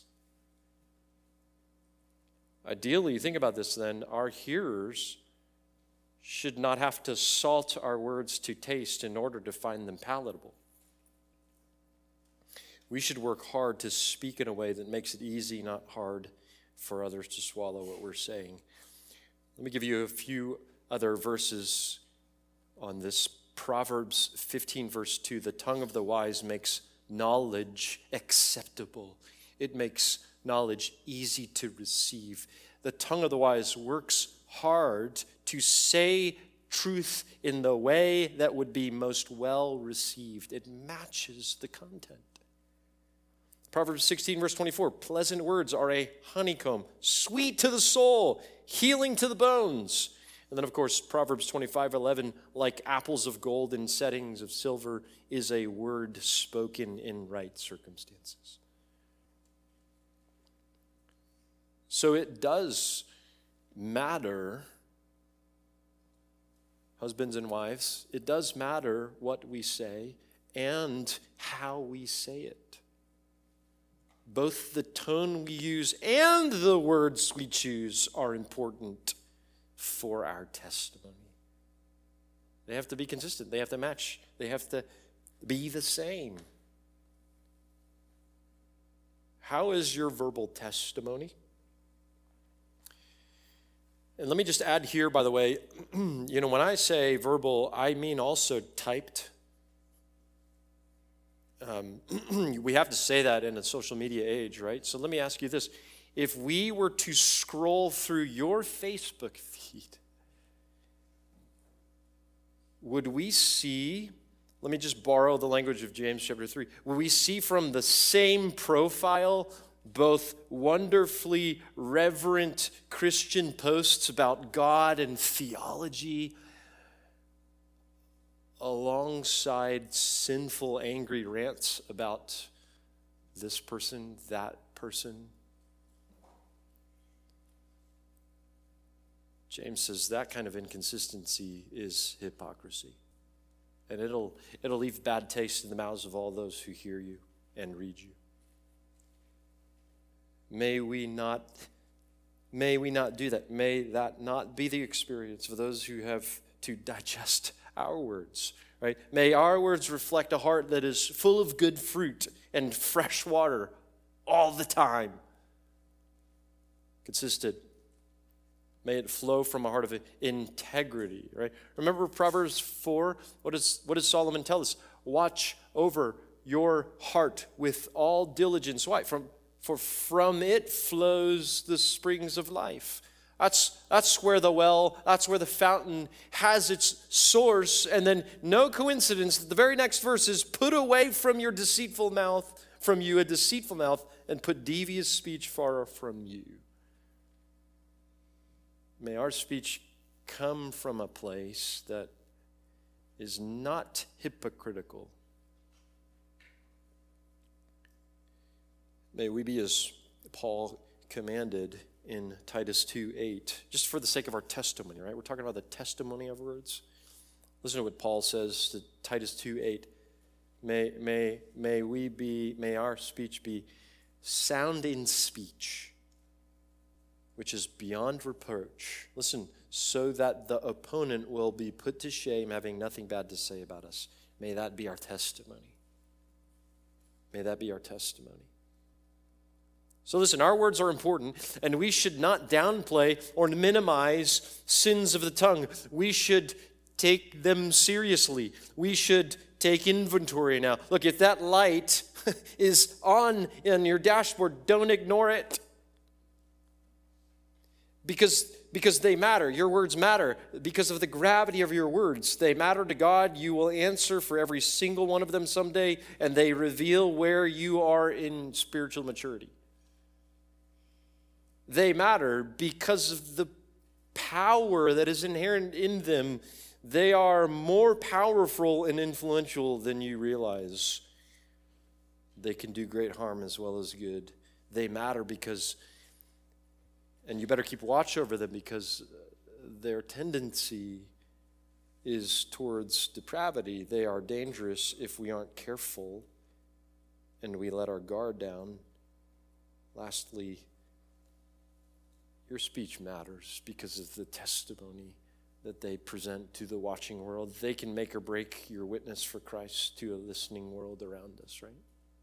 Ideally, think about this then, our hearers should not have to salt our words to taste in order to find them palatable. We should work hard to speak in a way that makes it easy, not hard, for others to swallow what we're saying. Let me give you a few other verses on this. Proverbs 15, verse 2, the tongue of the wise makes knowledge acceptable. It makes knowledge easy to receive. The tongue of the wise works hard to say truth in the way that would be most well received. It matches the content. Proverbs 16, verse 24, pleasant words are a honeycomb, sweet to the soul, healing to the bones. And then, of course, Proverbs 25:11, like apples of gold in settings of silver, is a word spoken in right circumstances. So it does matter, husbands and wives, it does matter what we say and how we say it. Both the tone we use and the words we choose are important for our testimony. They have to be consistent. They have to match. They have to be the same. How is your verbal testimony? And let me just add here, by the way, when I say verbal, I mean also typed. We have to say that in a social media age, right? So let me ask you this. If we were to scroll through your Facebook feed, would we see, let me just borrow the language of James chapter 3, would we see from the same profile both wonderfully reverent Christian posts about God and theology alongside sinful, angry rants about this person, that person? James says that kind of inconsistency is hypocrisy. And it'll leave bad taste in the mouths of all those who hear you and read you. May we not do that. May that not be the experience of those who have to digest our words, right? May our words reflect a heart that is full of good fruit and fresh water all the time. Consistent. May it flow from a heart of integrity, right? Remember Proverbs 4? What does Solomon tell us? Watch over your heart with all diligence. Why? For from it flows the springs of life. That's where the well, that's where the fountain has its source. And then no coincidence that the very next verse is, put away from you a deceitful mouth, and put devious speech far from you. May our speech come from a place that is not hypocritical. May we be as Paul commanded in Titus 2:8, just for the sake of our testimony, right? We're talking about the testimony of words. Listen to what Paul says to Titus 2:8. May our speech be sound in speech, which is beyond reproach. Listen, so that the opponent will be put to shame, having nothing bad to say about us. May that be our testimony. May that be our testimony. So listen, our words are important, and we should not downplay or minimize sins of the tongue. We should take them seriously. We should take inventory now. Look, if that light is on in your dashboard, don't ignore it. Because they matter. Your words matter. Because of the gravity of your words, they matter to God. You will answer for every single one of them someday, and they reveal where you are in spiritual maturity. They matter because of the power that is inherent in them. They are more powerful and influential than you realize. They can do great harm as well as good. They matter because, and you better keep watch over them, because their tendency is towards depravity. They are dangerous if we aren't careful. and we let our guard down, lastly, your speech matters because of the testimony that they present to the watching world. They can make or break your witness for Christ to a listening world around us, right?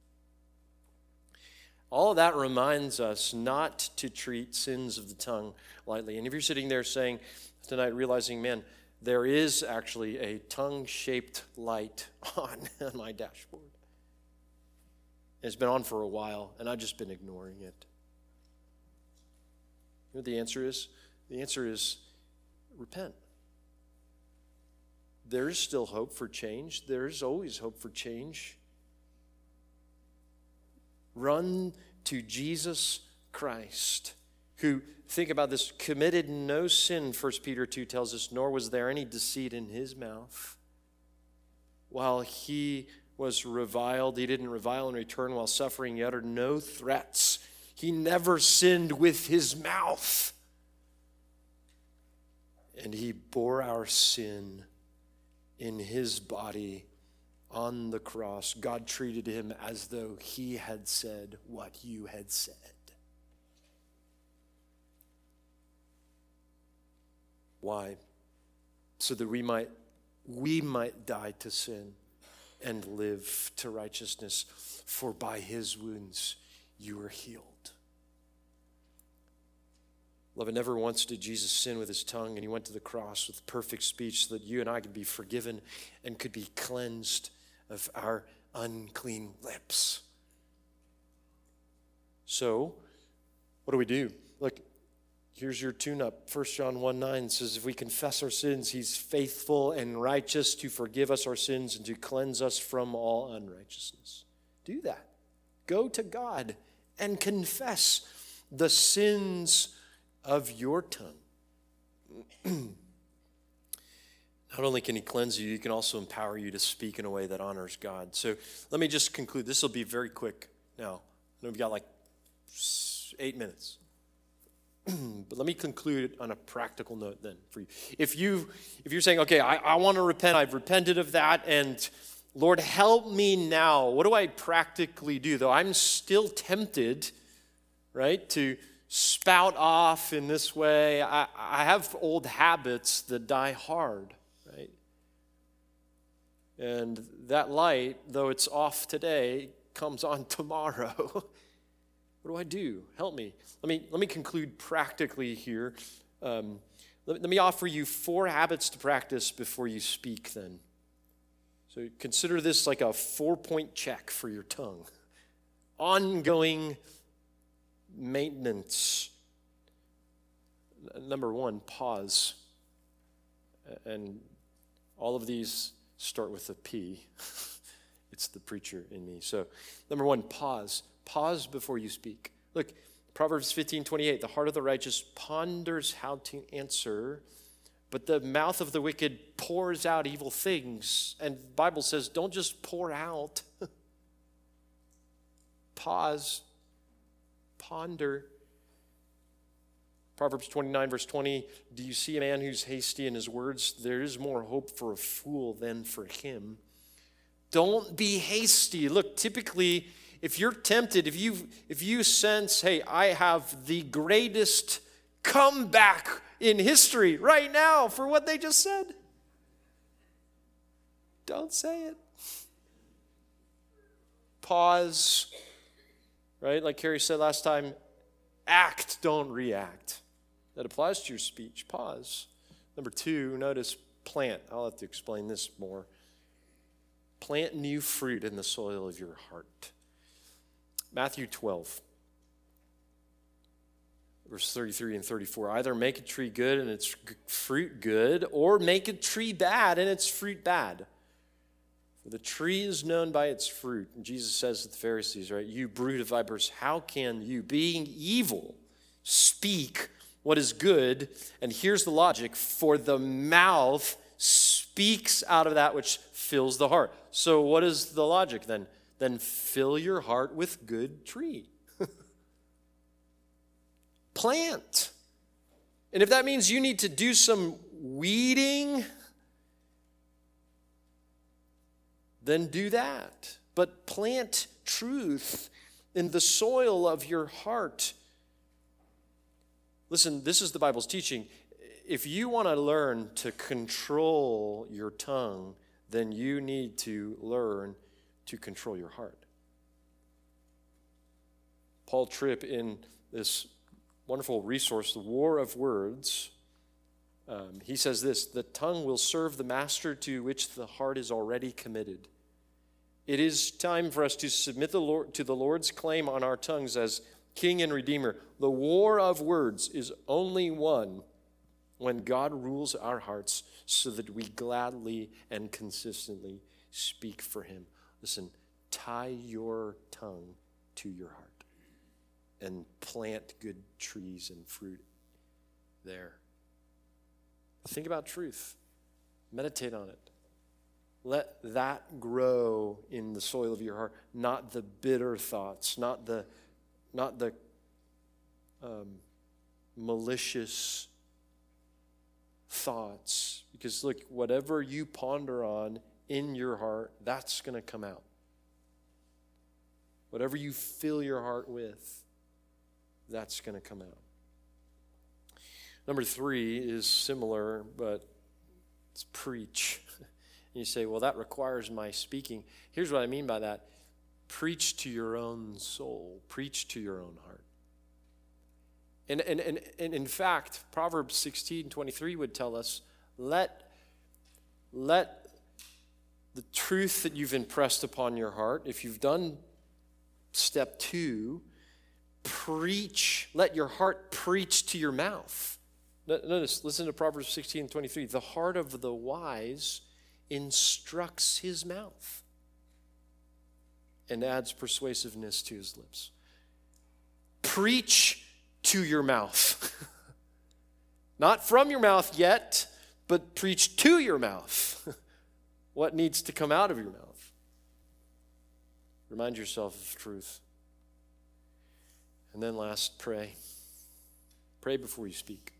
All of that reminds us not to treat sins of the tongue lightly. And if you're sitting there saying tonight, realizing, man, there is actually a tongue-shaped light on my dashboard. It's been on for a while, and I've just been ignoring it. You know what the answer is? The answer is repent. There is still hope for change. There is always hope for change. Run to Jesus Christ, who, think about this, committed no sin, 1 Peter 2 tells us, nor was there any deceit in his mouth. While he was reviled, he didn't revile in return. While suffering, he uttered no threats. He never sinned with his mouth. And he bore our sin in his body on the cross. God treated him as though he had said what you had said. Why? So that we might die to sin and live to righteousness. For by his wounds you were healed. Beloved, never once did Jesus sin with his tongue, and he went to the cross with perfect speech so that you and I could be forgiven and could be cleansed of our unclean lips. So, what do? Look, here's your tune-up. 1 John 1:9 says, if we confess our sins, he's faithful and righteous to forgive us our sins and to cleanse us from all unrighteousness. Do that. Go to God and confess the sins of your tongue. Not only can he cleanse you, he can also empower you to speak in a way that honors God. So let me just conclude. This will be very quick now. I know we've got like 8 minutes. But let me conclude on a practical note then for you. If you're saying, okay, I want to repent, I've repented of that, and Lord, help me now. What do I practically do? Though I'm still tempted, right, to spout off in this way. I have old habits that die hard, right? And that light, though it's off today, comes on tomorrow. What do I do? Help me. Let me conclude practically here. Let me offer you 4 habits to practice before you speak then. So consider this like a 4-point check for your tongue. Ongoing maintenance. Number 1, pause. And all of these start with a P. It's the preacher in me. So, number 1, pause. Pause before you speak. Look, Proverbs 15:28, the heart of the righteous ponders how to answer, but the mouth of the wicked pours out evil things. And the Bible says, don't just pour out. Pause. Ponder. Proverbs 29, verse 20, do you see a man who's hasty in his words? There is more hope for a fool than for him. Don't be hasty. Look, typically, if you're tempted, if you sense, hey, I have the greatest comeback in history right now for what they just said, don't say it. Pause. Right? Like Carrie said last time, act, don't react. That applies to your speech. Pause. Number 2, notice plant. I'll have to explain this more. Plant new fruit in the soil of your heart. Matthew 12, verse 33 and 34. Either make a tree good and its fruit good, or make a tree bad and its fruit bad. For the tree is known by its fruit. And Jesus says to the Pharisees, right, you brood of vipers, how can you, being evil, speak what is good? And here's the logic, for the mouth speaks out of that which fills the heart. So what is the logic then? Then fill your heart with good tree. Plant. And if that means you need to do some weeding, then do that. But plant truth in the soil of your heart. Listen, this is the Bible's teaching. If you want to learn to control your tongue, then you need to learn to control your heart. Paul Tripp, in this wonderful resource, The War of Words, he says this: the tongue will serve the master to which the heart is already committed. It is time for us to submit to the Lord's claim on our tongues as King and Redeemer. The war of words is only won when God rules our hearts so that we gladly and consistently speak for him. Listen, tie your tongue to your heart and plant good trees and fruit there. Think about truth. Meditate on it. Let that grow in the soil of your heart, not the bitter thoughts, not the malicious thoughts. Because look, whatever you ponder on in your heart, that's going to come out. Whatever you fill your heart with, that's going to come out. Number 3 is similar, but it's preach. And you say, well, that requires my speaking. Here's what I mean by that. Preach to your own soul. Preach to your own heart. And in fact, Proverbs 16:23 would tell us, let the truth that you've impressed upon your heart, if you've done step 2, preach, let your heart preach to your mouth. Notice, listen to Proverbs 16:23. The heart of the wise instructs his mouth and adds persuasiveness to his lips. Preach to your mouth. Not from your mouth yet, but preach to your mouth. What needs to come out of your mouth? Remind yourself of truth. And then last, pray. Pray before you speak.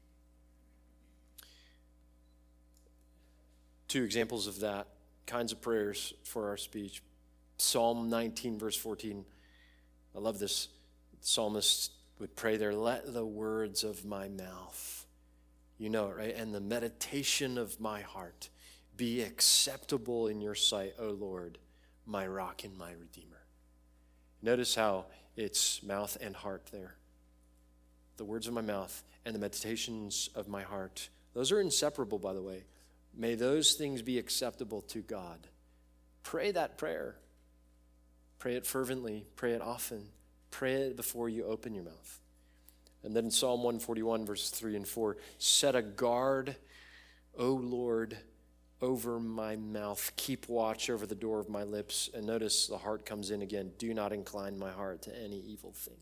2 examples of that, kinds of prayers for our speech. Psalm 19, verse 14. I love this. The psalmist would pray there, let the words of my mouth, you know it, right? And the meditation of my heart be acceptable in your sight, O Lord, my rock and my redeemer. Notice how it's mouth and heart there. The words of my mouth and the meditations of my heart. Those are inseparable, by the way. May those things be acceptable to God. Pray that prayer. Pray it fervently. Pray it often. Pray it before you open your mouth. And then in Psalm 141, verses 3 and 4, set a guard, O Lord, over my mouth. Keep watch over the door of my lips. And notice the heart comes in again. Do not incline my heart to any evil thing.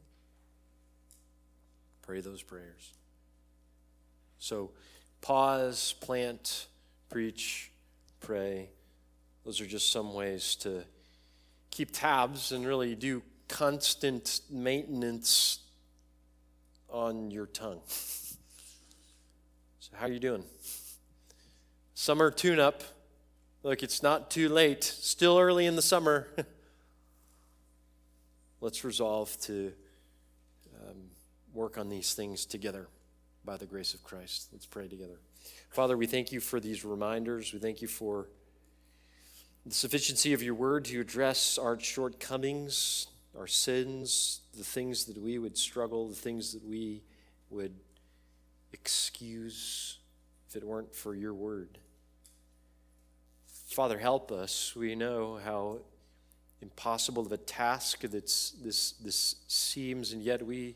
Pray those prayers. So pause, plant, preach, pray. Those are just some ways to keep tabs and really do constant maintenance on your tongue. So how are you doing? Summer tune-up. Look, it's not too late. Still early in the summer. Let's resolve to work on these things together by the grace of Christ. Let's pray together. Father, we thank you for these reminders. We thank you for the sufficiency of your word to address our shortcomings, our sins, the things that we would struggle, the things that we would excuse if it weren't for your word. Father, help us. We know how impossible of a task this seems, and yet we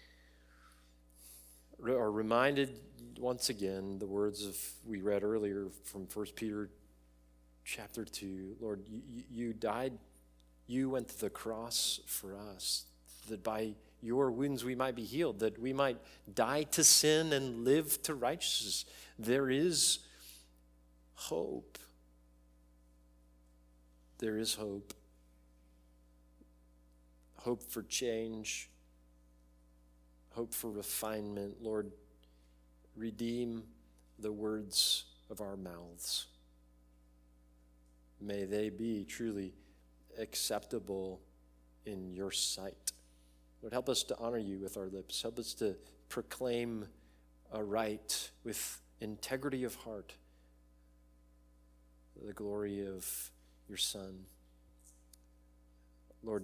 are reminded once again the words we read earlier from 1 Peter chapter 2. Lord, you died, you went to the cross for us, that by your wounds we might be healed, that we might die to sin and live to righteousness. There is hope. There is hope. Hope for change. Hope for refinement. Lord, redeem the words of our mouths. May they be truly acceptable in your sight. Lord, help us to honor you with our lips. Help us to proclaim aright with integrity of heart the glory of your Son. Lord,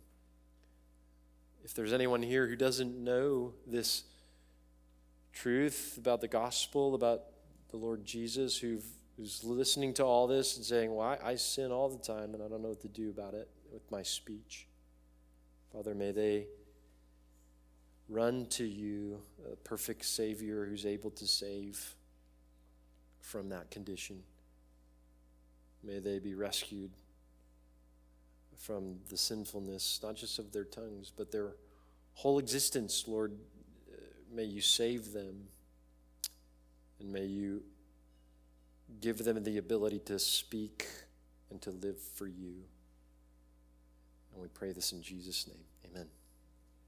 if there's anyone here who doesn't know this truth about the gospel, about the Lord Jesus, who's listening to all this and saying, well, I sin all the time and I don't know what to do about it with my speech. Father, may they run to you, a perfect Savior who's able to save from that condition. May they be rescued from the sinfulness, not just of their tongues, but their whole existence. Lord, may you save them, and may you give them the ability to speak and to live for you. And we pray this in Jesus' name. Amen.